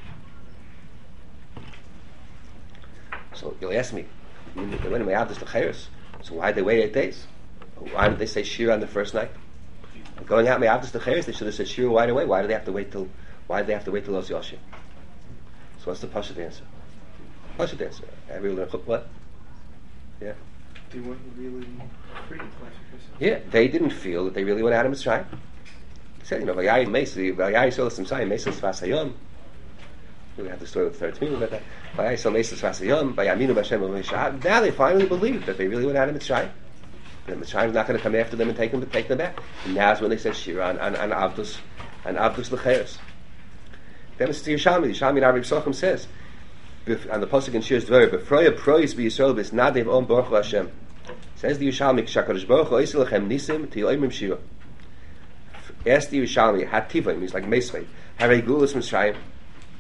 [SPEAKER 1] So you'll ask me, they went me'avdus l'cheres. So why did they wait eight days? Why did they say shir on the first night? Going out me'avdus l'cheres, they should have said shir right away. Why did they have to wait till? Why did they have to wait till Oz Yoshir? So what's the pashut answer? Pashut answer. Everyone learn what? Yeah.
[SPEAKER 3] They weren't really free.
[SPEAKER 1] Yeah, they didn't feel that they really went out of Mitzrayim. Said, you know, Vayai Mesi, Vayai Solas Mitzrayim, Mesos Vasayom. We have the story with the third meeting about that. Vayai Sol Mesos Vasayom, Vayaminu B'Hashem V'Meshah. Now they finally believed that they really went out of Mitzrayim. And Mitzrayim is not going to come after them and take them, take them back. And now's when they said Shira on, on, on Avdus, on Avdus L'Cheres. Then it's the Yerushalmi. The Yerushalmi in Rabbi Psachim says, on the pasuk in Shir's Dvar, B'Froya Prois B'Yisrael B'Snadev Om Baruch Hashem. Says the Yerushalmi, K'Shakadosh Baruch Hu Oisel Lechem Nisim T'Yoimim Shira. Ask the Yerushalmi, Hativa means like Mesvei. Harei Gulas Mitzrayim.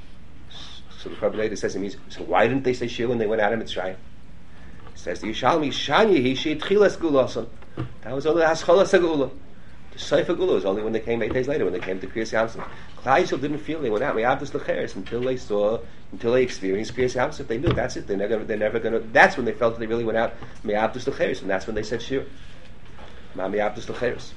[SPEAKER 1] So the Rabbi says it means, so why didn't they say Shir when they went out of Mitzrayim? It says the Yishalmi Shani Hi Shi Tchilas Gulason. That was only Hascholas Gula. The Seifa Gula was only when they came eight days later, when they came to Kriyas Yamsuf. Klal Yisrael didn't feel they went out Me'avdus L'cheres until they saw, until they experienced Kriyas Yamsuf. They knew that's it. They're never, they're never going to. That's when they felt that they really went out Me'avdus L'cheres, and that's when they said Shir. Ma Me'avdus L'cheres.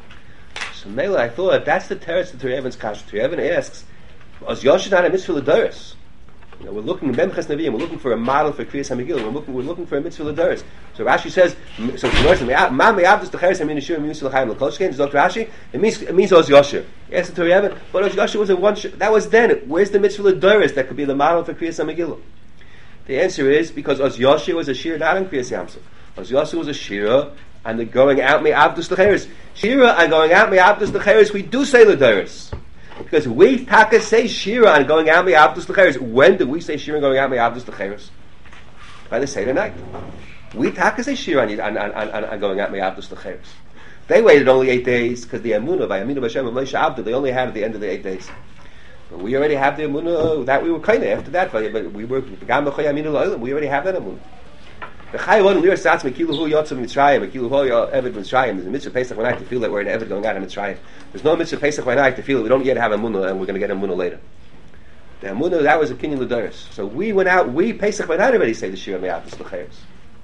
[SPEAKER 1] So Mela, I thought that's the teretz that Terei Evan's kasha. Terei Evan asks, "As Yoshin had a mitzvah l'doros." You know, we're looking Memchas Nevi'im. We're looking for a model for Kriyas HaMegillah. We're looking, we're looking for a mitzvah l'doros. So Rashi says, so Ma me'avdus t'cheres hamin yishur mius l'chaim l'kolshkein. Doctor Rashi, it means it means Oz Yosher. Yes, Terei Evan, but Oz Yosher was a one. That was then. Where's the mitzvah l'doros that could be the model for Kriyas HaMegillah? The answer is because Oz Yosher was a shir not in Kriyas Yamsuf. Oz Yosher was a shira. And the going out me'avdus l'cheres. Shira and going out me'avdus l'cheres, we do say l'doros. Because we taka say shira and going out me'avdus l'cheres. When do we say shira and going out me'avdus l'cheres? By the Seder night. We taka say shira and, and, and, and, and going out me'avdus l'cheres. They waited only eight days because the emunah, by emunah b'Hashem and Moshe Abdu, they only had at the end of the eight days. But we already have the emunah that we were kind of after that. But we were we already have that emunah. The Chai one Lir Satz Mekilu Hu Yotzav Mitzrayim Mekilu Hu Eved Mitzrayim. There's a mitzvah Pesach by night to feel that we're an Eved going out of Mitzrayim. There's no mitzvah Pesach by night to feel that we don't yet have a Munah and we're going to get a Munah later. The Munah, that was a Kinyan L'Doros. So we went out, we Pesach by night already say the Shir Me'avdus L'cheres.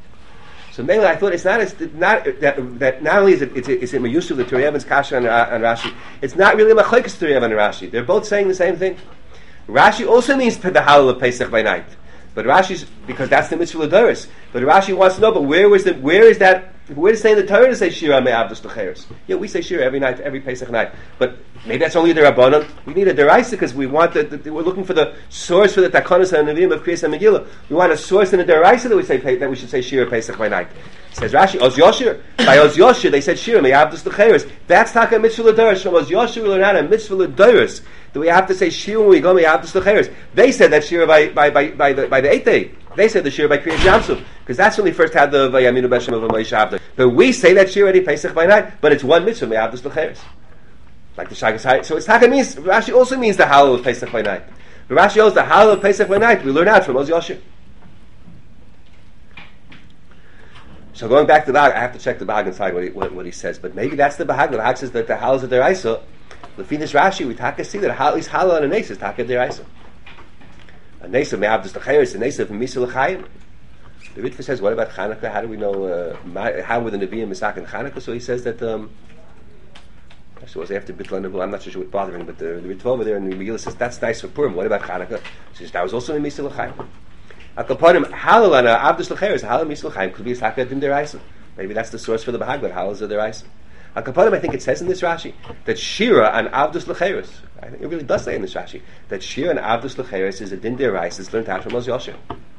[SPEAKER 1] So mainly I thought it's not, it's not that, that not only is it it's it's in Meyusuv the Terei Evan's Kasha and, uh, and Rashi, it's not really Machlekes Terei Evan and Rashi. They're both saying the same thing. Rashi also means the Halal of Pesach by night. But Rashi's, because that's the mitzvah l'doros. But Rashi wants to know, but where was the, where is that, where is saying the Torah to say Shira me'avdus l'cheres? Yeah, we say Shira every night, every Pesach night. But maybe that's only the Rabbanon. We need a deraisa because we want the, the, we're looking for the source for the Takonos and Nevi'im of Kriyas HaMegillah. We want a source in the deraisa that we say, that we should say Shira Pesach by night. Says Rashi, Oz Yosher. By Oz Yosher, they said Shira me'avdus l'cheres. That's taka mitzvah l'doros. From Oz Yosher, we learn out a mitzvah l'doros that we have to say Shira when we go me'avdus l'cheres. They said that Shira by by by by the by the eighth day. They said the Shira by Kriyas Yamsuf because that's when they first had the Vayaminu B'Shem of Moshe Abdu. But we say that Shira already Pesach by night, but it's one mitzvah me'avdus l'cheres. Like the Shagas Hayit. So it's taka means Rashi also means the halal of Pesach by night. But Rashi knows the halal of Pesach by night. We learn out from Oz Yosher. So going back to the Bahag, I have to check the Bahag inside what he, what, what he says. But maybe that's the Bahag. The Bahag says that the halal is a deraisa. The Finis Rashi, we taka see that at least halal and a nes is taka deraisa. A nes of me'avdus l'cheres, a nes of misa l'chayim. The Ritva says, what about Chanukah? How do we know uh, how were the Nevi'im Misak and Chanukah? So he says that. Um, actually, it was after Bitla Nebulah. I'm not sure what bothering, but the, the Ritva over there in the Megillah says that's nice for Purim. What about Chanukah? He says that was also in misa l'chayim. Akaponim halal and avdus l'cheres, halal misa l'chayim could be a taka din deraisa. Maybe that's the source for the Bahag, but halal is a deraisa. Akaponim, I think it says in this Rashi that Shira and avdus l'cheres. I think it really does say in this Rashi that Shira and avdus l'cheres is a din deraisa. It's learned out from Oz Yosher.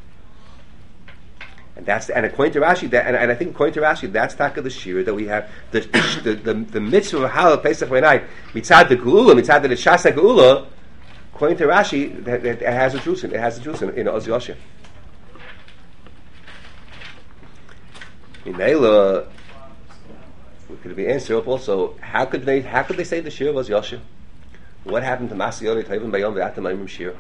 [SPEAKER 1] And that's and according to Rashi, that, and, and I think according to Rashi, that's taka the Shira that we have the the, the, the mitzvah of halal Pesach by night mitzad the geula, mitzad the shasa geula. According to Rashi, that, that it has a truth in it has a truth in, in Oz Yosher. In Neila, we could be answered up also. How could they? How could they say the Shira was Yosher? What happened to Masiyot Tevin Bayom V'Atam Ayim Shira?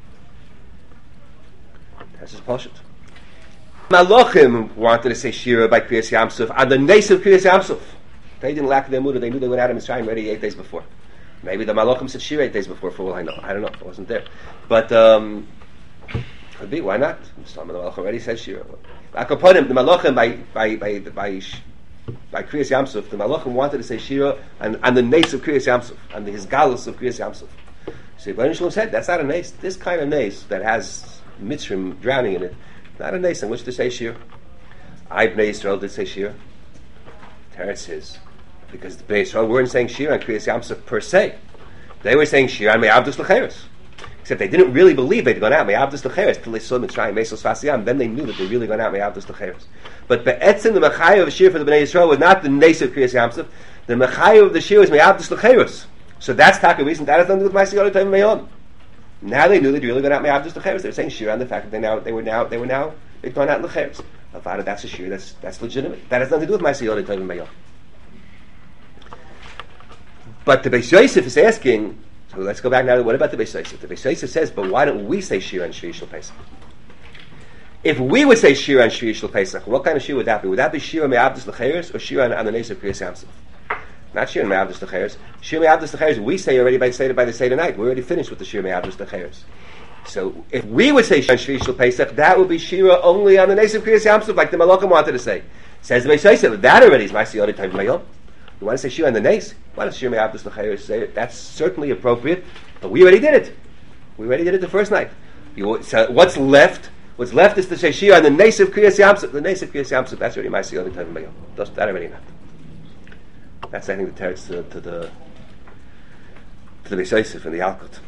[SPEAKER 1] That's his pashut. Malachim wanted to say Shira by Kriyas Yamsuf and the Nes of Kriyas Yamsuf. They didn't lack their muda. They knew they went out of Mitzrayim already eight days before. Maybe the Malachim said Shira eight days before. For all I know, I don't know. I wasn't there, but um, could be. Why not? Some of the Malachim already said Shira. Akaponim, the Malachim by by by by by Kriyas Yamsuf, the Malachim wanted to say Shira and, and the Nes of Kriyas Yamsuf and the, his galus of Kriyas Yamsuf. So Ibn Shalom said that's not a Nes. This kind of Nes that has Mitzrim drowning in it, not a Nes on which to say Shira. I Bnei Yisrael did say Shira. Teretz is because the Bnei Yisrael weren't saying Shira and Kriyas Yamsuf per se. They were saying Shira and me'avdus l'cheres. Except they didn't really believe they'd gone out me'avdus l'cheres till they saw Mitzrayim mesos fasiyam. Then they knew that they really gone out me'avdus l'cheres. But be'etzim the mechayev of Shir for the Bnei Yisrael was not the nes of Kriyas Yamsuf. The mechayev of the Shir was me'avdus l'cheres. So that's taka reason that has nothing to do with Ma'aseh Yodei Tovim Me'on. Now they knew they'd really gone out me'avdus l'cheres. They were saying Shir on the fact that they now they were now they were now they'd gone out l'cheres. Avada, that's a Shir. That's that's legitimate. That has nothing to do with Ma'aseh Yodei Tovim Me'on. But the Beis Yosef is asking, So let's go back now. What about the Beis Yosef? The Beis Yosef says, but why don't we say Shira and Shvi Shel Pesach? If we would say Shira and Shvi Shel Pesach, what kind of Shira would that be? Would that be Shira Me'avdus L'Cheres or Shira and the Nes of Kriyas Yamsuf? Not Shira Me'avdus L'Cheres. Shira Me'avdus L'Cheres, we say already by the by the Seder night. We're already finished with the Shira Me'avdus L'Cheres. So if we would say Shira and Shvi Shel Pesach, that would be Shira only on the Nes of Kriyas Yamsuf, like the Malachim wanted to say. Says the Beis Yosef, that already is Ma'aseh Yonah Tov Mayom. You want to say Shira and the Nes? Why don't Shira Me'avdus L'Cheres say it? That's certainly appropriate, but we already did it. We already did it the first night. You, so what's left? What's left is to say Shira and the Nes of Kriyas Yamsuf. The Nes of Kriyas Yamsuf, that's already Ma'aseh Yonah Tov Mayom. That's that already not. That's I think the teretz to, to the to the Beis Yosef and the Alkut.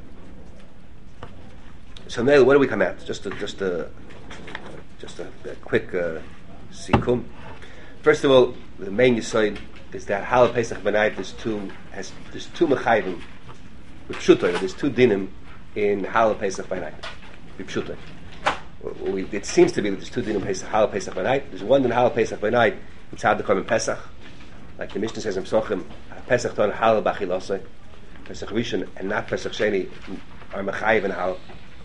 [SPEAKER 1] So now, what do we come at? Just a just a just a, a quick uh, sikum. First of all, the main yisoid is that Halal Pesach B'nai there's two has there's two mechayvim with pshutoy. There's two dinim in Halal Pesach B'nai with pshutoy. We, it seems to be that there's two dinim Pesach Halal Pesach B'nai. There's one in Halal Pesach B'nai. It's had the korban Pesach, like the Mishnah says in Pesachim, Pesach ton Halal B'achilosei, Pesach Rishon and not Pesach Sheni are mechayv in Halal.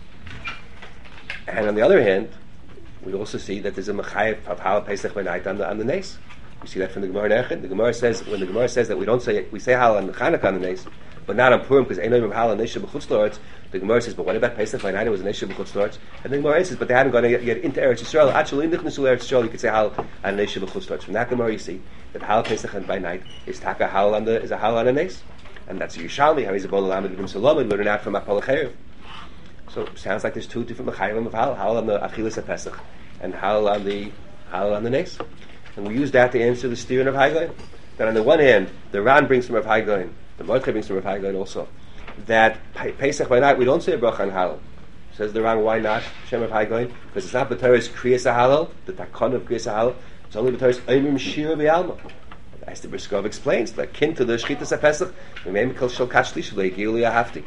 [SPEAKER 1] And on the other hand, we also see that there's a mechayev of Halal Pesach B'nai on the on the Nes. We see that from the Gemara in Echad. The Gemara says when the Gemara says that we don't say we say Halal on the Chanukah on the Nes, but not on Purim because ain't no Halal Nesha b'chutz la'aretz. The Gemara says, but what about Pesach B'nai? It was a Nesha b'chutz la'aretz. And the Gemara says, but they hadn't gone yet, yet into Eretz Yisrael. Actually, in Nichnasu Eretz Yisrael, you could say Halal on Nesha b'chutz la'aretz. From that Gemara, you see that Halal Pesach and B'nai is taka Halal on the is a Halal on the Nes, and that's a Yerushalmi. How he's a Bol Lamed B'Gim Salomid learning out from Apol Cherev. So it sounds like there's two different mechayim of Halal: Halal on the Achilas Pesach and Halal on the Halal on the Nes. And we use that to answer the steering of Haigain. That on the one hand, the Ran brings from Rav Haigain, the Mordechai brings from Rav Haigain also, that Pesach by night we don't say a bracha on Halal. Says the Ran, why not? Shem of Haigain, because it's not B'Torah's Kriyas Halal, the Takon of Kriyas Halal. It's only B'Torah's Oimim Shira B'Alma. As the Briskov explains, like kin to the Shchitas HaPesach, V'meim Kol Shel Kachlish V'Legilu Yahafti.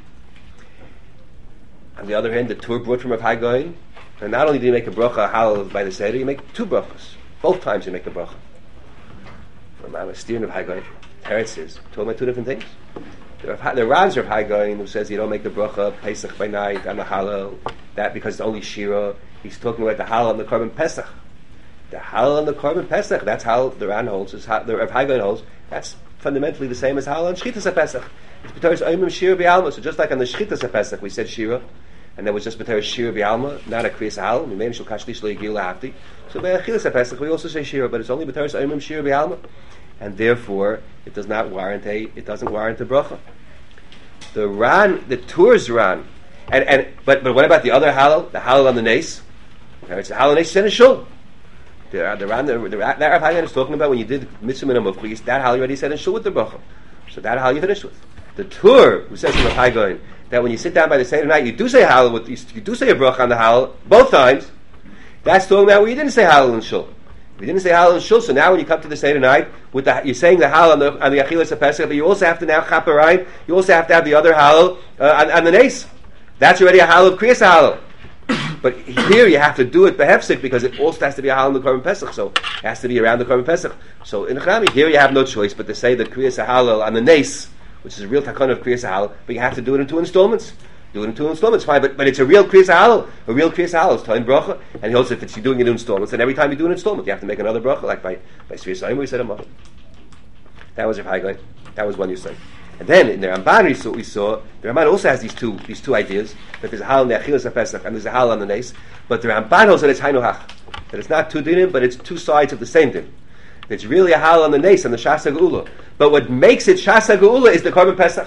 [SPEAKER 1] On the other hand, the Tur brought from Rav Haigain, and not only do you make a bracha Halal by the Seder, you make two brachas. Both times you make a bracha. From a steering of Haigain, Teretz is talking about two different things. The, the Rans of Haigain who says you don't make the bracha Pesach by night and the Halal, that because it's only Shira. He's talking about the Halal and the korban Pesach. The Halal and the korban Pesach, that's how the Ran holds, is how the Rav Haigain holds. That's fundamentally the same as Halal and Shchitas HaPesach. It's B'Torah's Oimim Shira B'Alma. So just like on the Shchitas HaPesach we said Shira, and that was just B'Torah's Shira B'Alma, not a Kriyas Halal. We made Shul Kashlish Le'Gil Hafti. So by Achilas HaPesach we also say Shira, but it's only B'Torah's Oimim Shira B'Alma, and therefore it does not warrant a it doesn't warrant a bracha. The Ran, the Tur's Ran, and and but but what about the other Halal? The Halal on the Nes. It's the Halal on the Nes and a Shul. The the Ran the, the that Rav Haigain is talking about when you did mitzvah minimum of that Halal you already said in Shul with the bracha. So that Halal you finished with. The Tur who says in Rav Haigain that when you sit down by the Seder night you do say Halal with you, you do say a bracha on the Halal both times. That's talking about where you didn't say Halal in Shul. You didn't say Halal in Shul, so now when you come to the Seder night, with the, you're saying the Halal on the, on the Achilas HaPesach, but you also have to now Chaparayim, you also have to have the other Halal uh, on, on the Nes. That's already a Halal of Kriyas Halal. But here you have to do it behefsik because it also has to be a Halal in the korban Pesach, so it has to be around the korban Pesach. So in Chami, here you have no choice but to say the Kriyas Halal on the Nes, which is a real takon of Kriyas Halal, but you have to do it in two installments. Do it in two installments, fine, but, but it's a real Kriyas Halal. A real Kriyas Halal is time bracha, and he also if it's you're doing it in installments, then every time you do an installment, you have to make another bracha, like by by Sri Yisrael, we said a mother. That was Rav Haigain. That was one you said. And then in the Ramban we saw, we saw the Ramban also has these two these two ideas that there's a Halal in the Achilas HaPesach and there's a Halal on the Nes, but the Ramban holds that it's Hainu Hach, that it's not two dinim, but it's two sides of the same din. It's really a Halal on the Nes and the Shasa Geula, but what makes it Shasa Geula is the korban Pesach.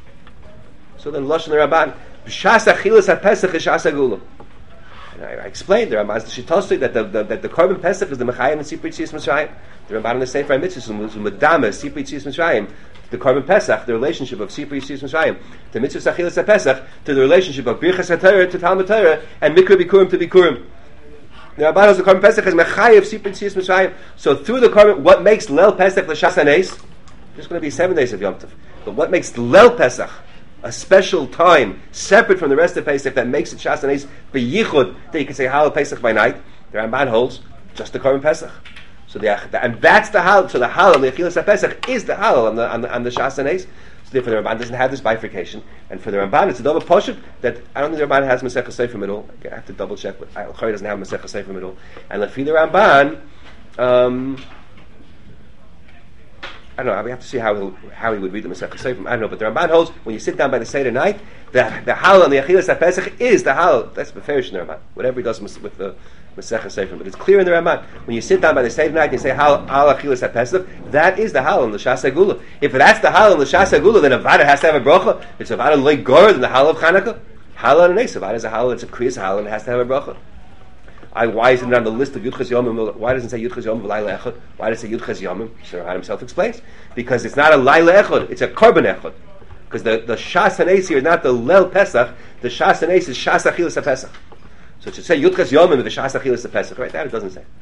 [SPEAKER 1] So then Lashon the Ramban. Shas Achilas HaPesach is Shas HaGula. And I, I explained the Ramban Shitosik that the, the that the korban Pesach is the Mechayim and Sipri Tziyas Mitzrayim. The Ramban in the Sefer Mitzvahs is Medama Sipri Tziyas Mitzrayim. The korban Pesach, the relationship of Sipri Tziyas Mitzrayim, the Mitzvah Achilas HaPesach, to the relationship of Birchas HaTorah to Talmud Torah and Mikra Bikurim to Bikurim. The Ramban has the korban Pesach as Mechayev Sipri Tziyas Mitzrayim. So through the korban, what makes Lel Pesach the Shas HaNes? There's going to be seven days of Yom Tov. But what makes Lel Pesach a special time, separate from the rest of Pesach, that makes it Shas HaNes b'yichud, that you can say Halal Pesach by night, the Ramban holds just the korban Pesach. So the, and that's the Halal. So the Halal, the Achilas HaPesach, is the Halal on the on the, on the Shas HaNes. therefore the Ramban doesn't have this bifurcation, and for the Ramban it's a double poshut that I don't think the Ramban has Masechah Sefer middle. I have to double check, but Al Khari doesn't have Masechah Sefer middle, and Lefi the Ramban, um, I don't know. We have to see how he how he would read the Masechah Sefer. I don't know, but the Ramban holds when you sit down by the Seder night, the the halal and the Achilas HaPesach is the halal. That's beferish in the Ramban. Whatever he does with the Masechah Sefer, but it's clear in the Ramban when you sit down by the Seder night and you say halal al Achilas HaPesach, that is the halal in the Shas Agula. If that's the halal in the Shas Agula, then Avada has to have a bracha. It's Avada like Gor than the halal of Chanukah. Halal and Nes. Avada is a halal. It's a kriyas halal and it has to have a bracha. I, why isn't it on the list of Yudchas Yomim? Why doesn't it say Yudchas Yomim v'Layla Echad? Why does it say Yudchas Yomim? Sir himself explains. Because it's not a Layla Echad, it's a Korban Echad. Because the, the Shas HaNes here is not the Lel Pesach, the Shas HaNes is Shas Achilas HaPesach. So it should say Yudchas Yomim with the Shas Achilas HaPesach. Right? That it doesn't say.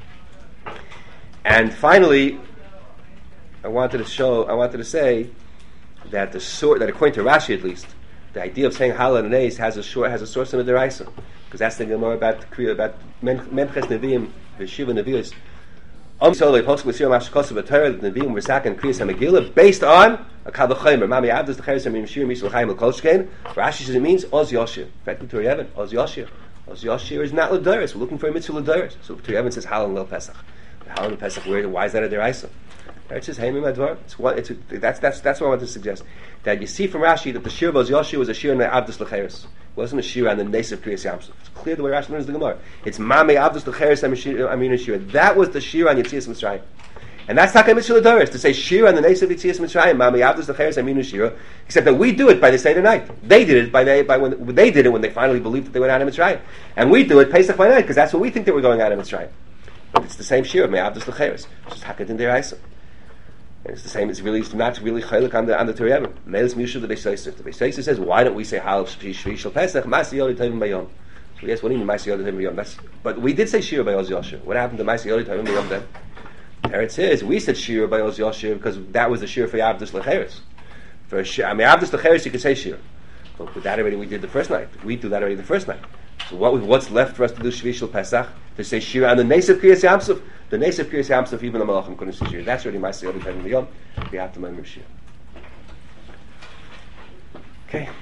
[SPEAKER 1] And finally, I wanted to show, I wanted to say that the source, that according to Rashi at least, the idea of saying Halal and Nes has a short, has a source in the Deraisa. Because that's the Gemara about about Menches Neviim, Veshiva Nevios. Om Solei Posuk V'Sir Mashkosav V'Torah Neviim V'Sak and Kriyas HaMegillah based on a Kavachomer. Mami Avdas L'Cheres HaMim Shir Mishul Chaim L'Kolshkein. Rashi says it means Oz Yoshir. In fact, Torah Yevon, Oz Yoshir. Oz Yoshir is not L'Doris. We're looking for a mitzvah L'Doris. So Torah Yevon says Halal and Lel Pesach. Halal and Pesach, where, why is that a Deraisa? It says Heimim Advar. It's what it's. That's that's that's what I want to suggest. That you see from Rashi that the Shir of Oz Yoshir was a Shir in the Avdas L'Cheres. It wasn't a Shir on the Nes of Kriyas Yamsuf. It's clear the way Rashi learns the Gemara. It's Mame Avdos L'Cheres Aminu Shir. That was the Shir on Yetzias Mitzrayim. And that's not Mitzvah L'Doris to say Shir on the Nes of Yetzias Mitzrayim, Mame Avdos L'Cheres Aminu Shir. Except that we do it by the Seder night. They did it by they by when they did it when they finally believed that they went out of Mitzrayim, and we do it Pesach by night because that's what we think they were going out of Mitzrayim. But it's the same Shir of Mame Avdos L'Cheres, which is Hakat in Deraisa. And it's the same. It's really it's not really chaylik on the on the Torah. Meils Mishu the Beisayser. The Beisayser says, why don't we say Halal Shvi Shel Pesach Masi Yodi Tovim Bayom? So yes, what do you mean Masi Yodi Tovim Bayom? That's but we did say Shir by Oz Yoshir. What happened to Masi Yodi Tovim Bayom then? There it says we said Shir by Oz Yoshir because that was the Shir for Avdos L'Cheres. For Shir, I mean Avdos L'Cheres you could say Shir, but with that already we did the first night. We do that already the first night. So what what's left for us to do Shvi Shel Pesach to say Shir on the Nes of Kriyas Yamsuf? The Nes of Kriyas Yamsuf, even the Malachim couldn't see Shir. That's already my Siyot Tovim Bayom. We have to remember Shir. Okay.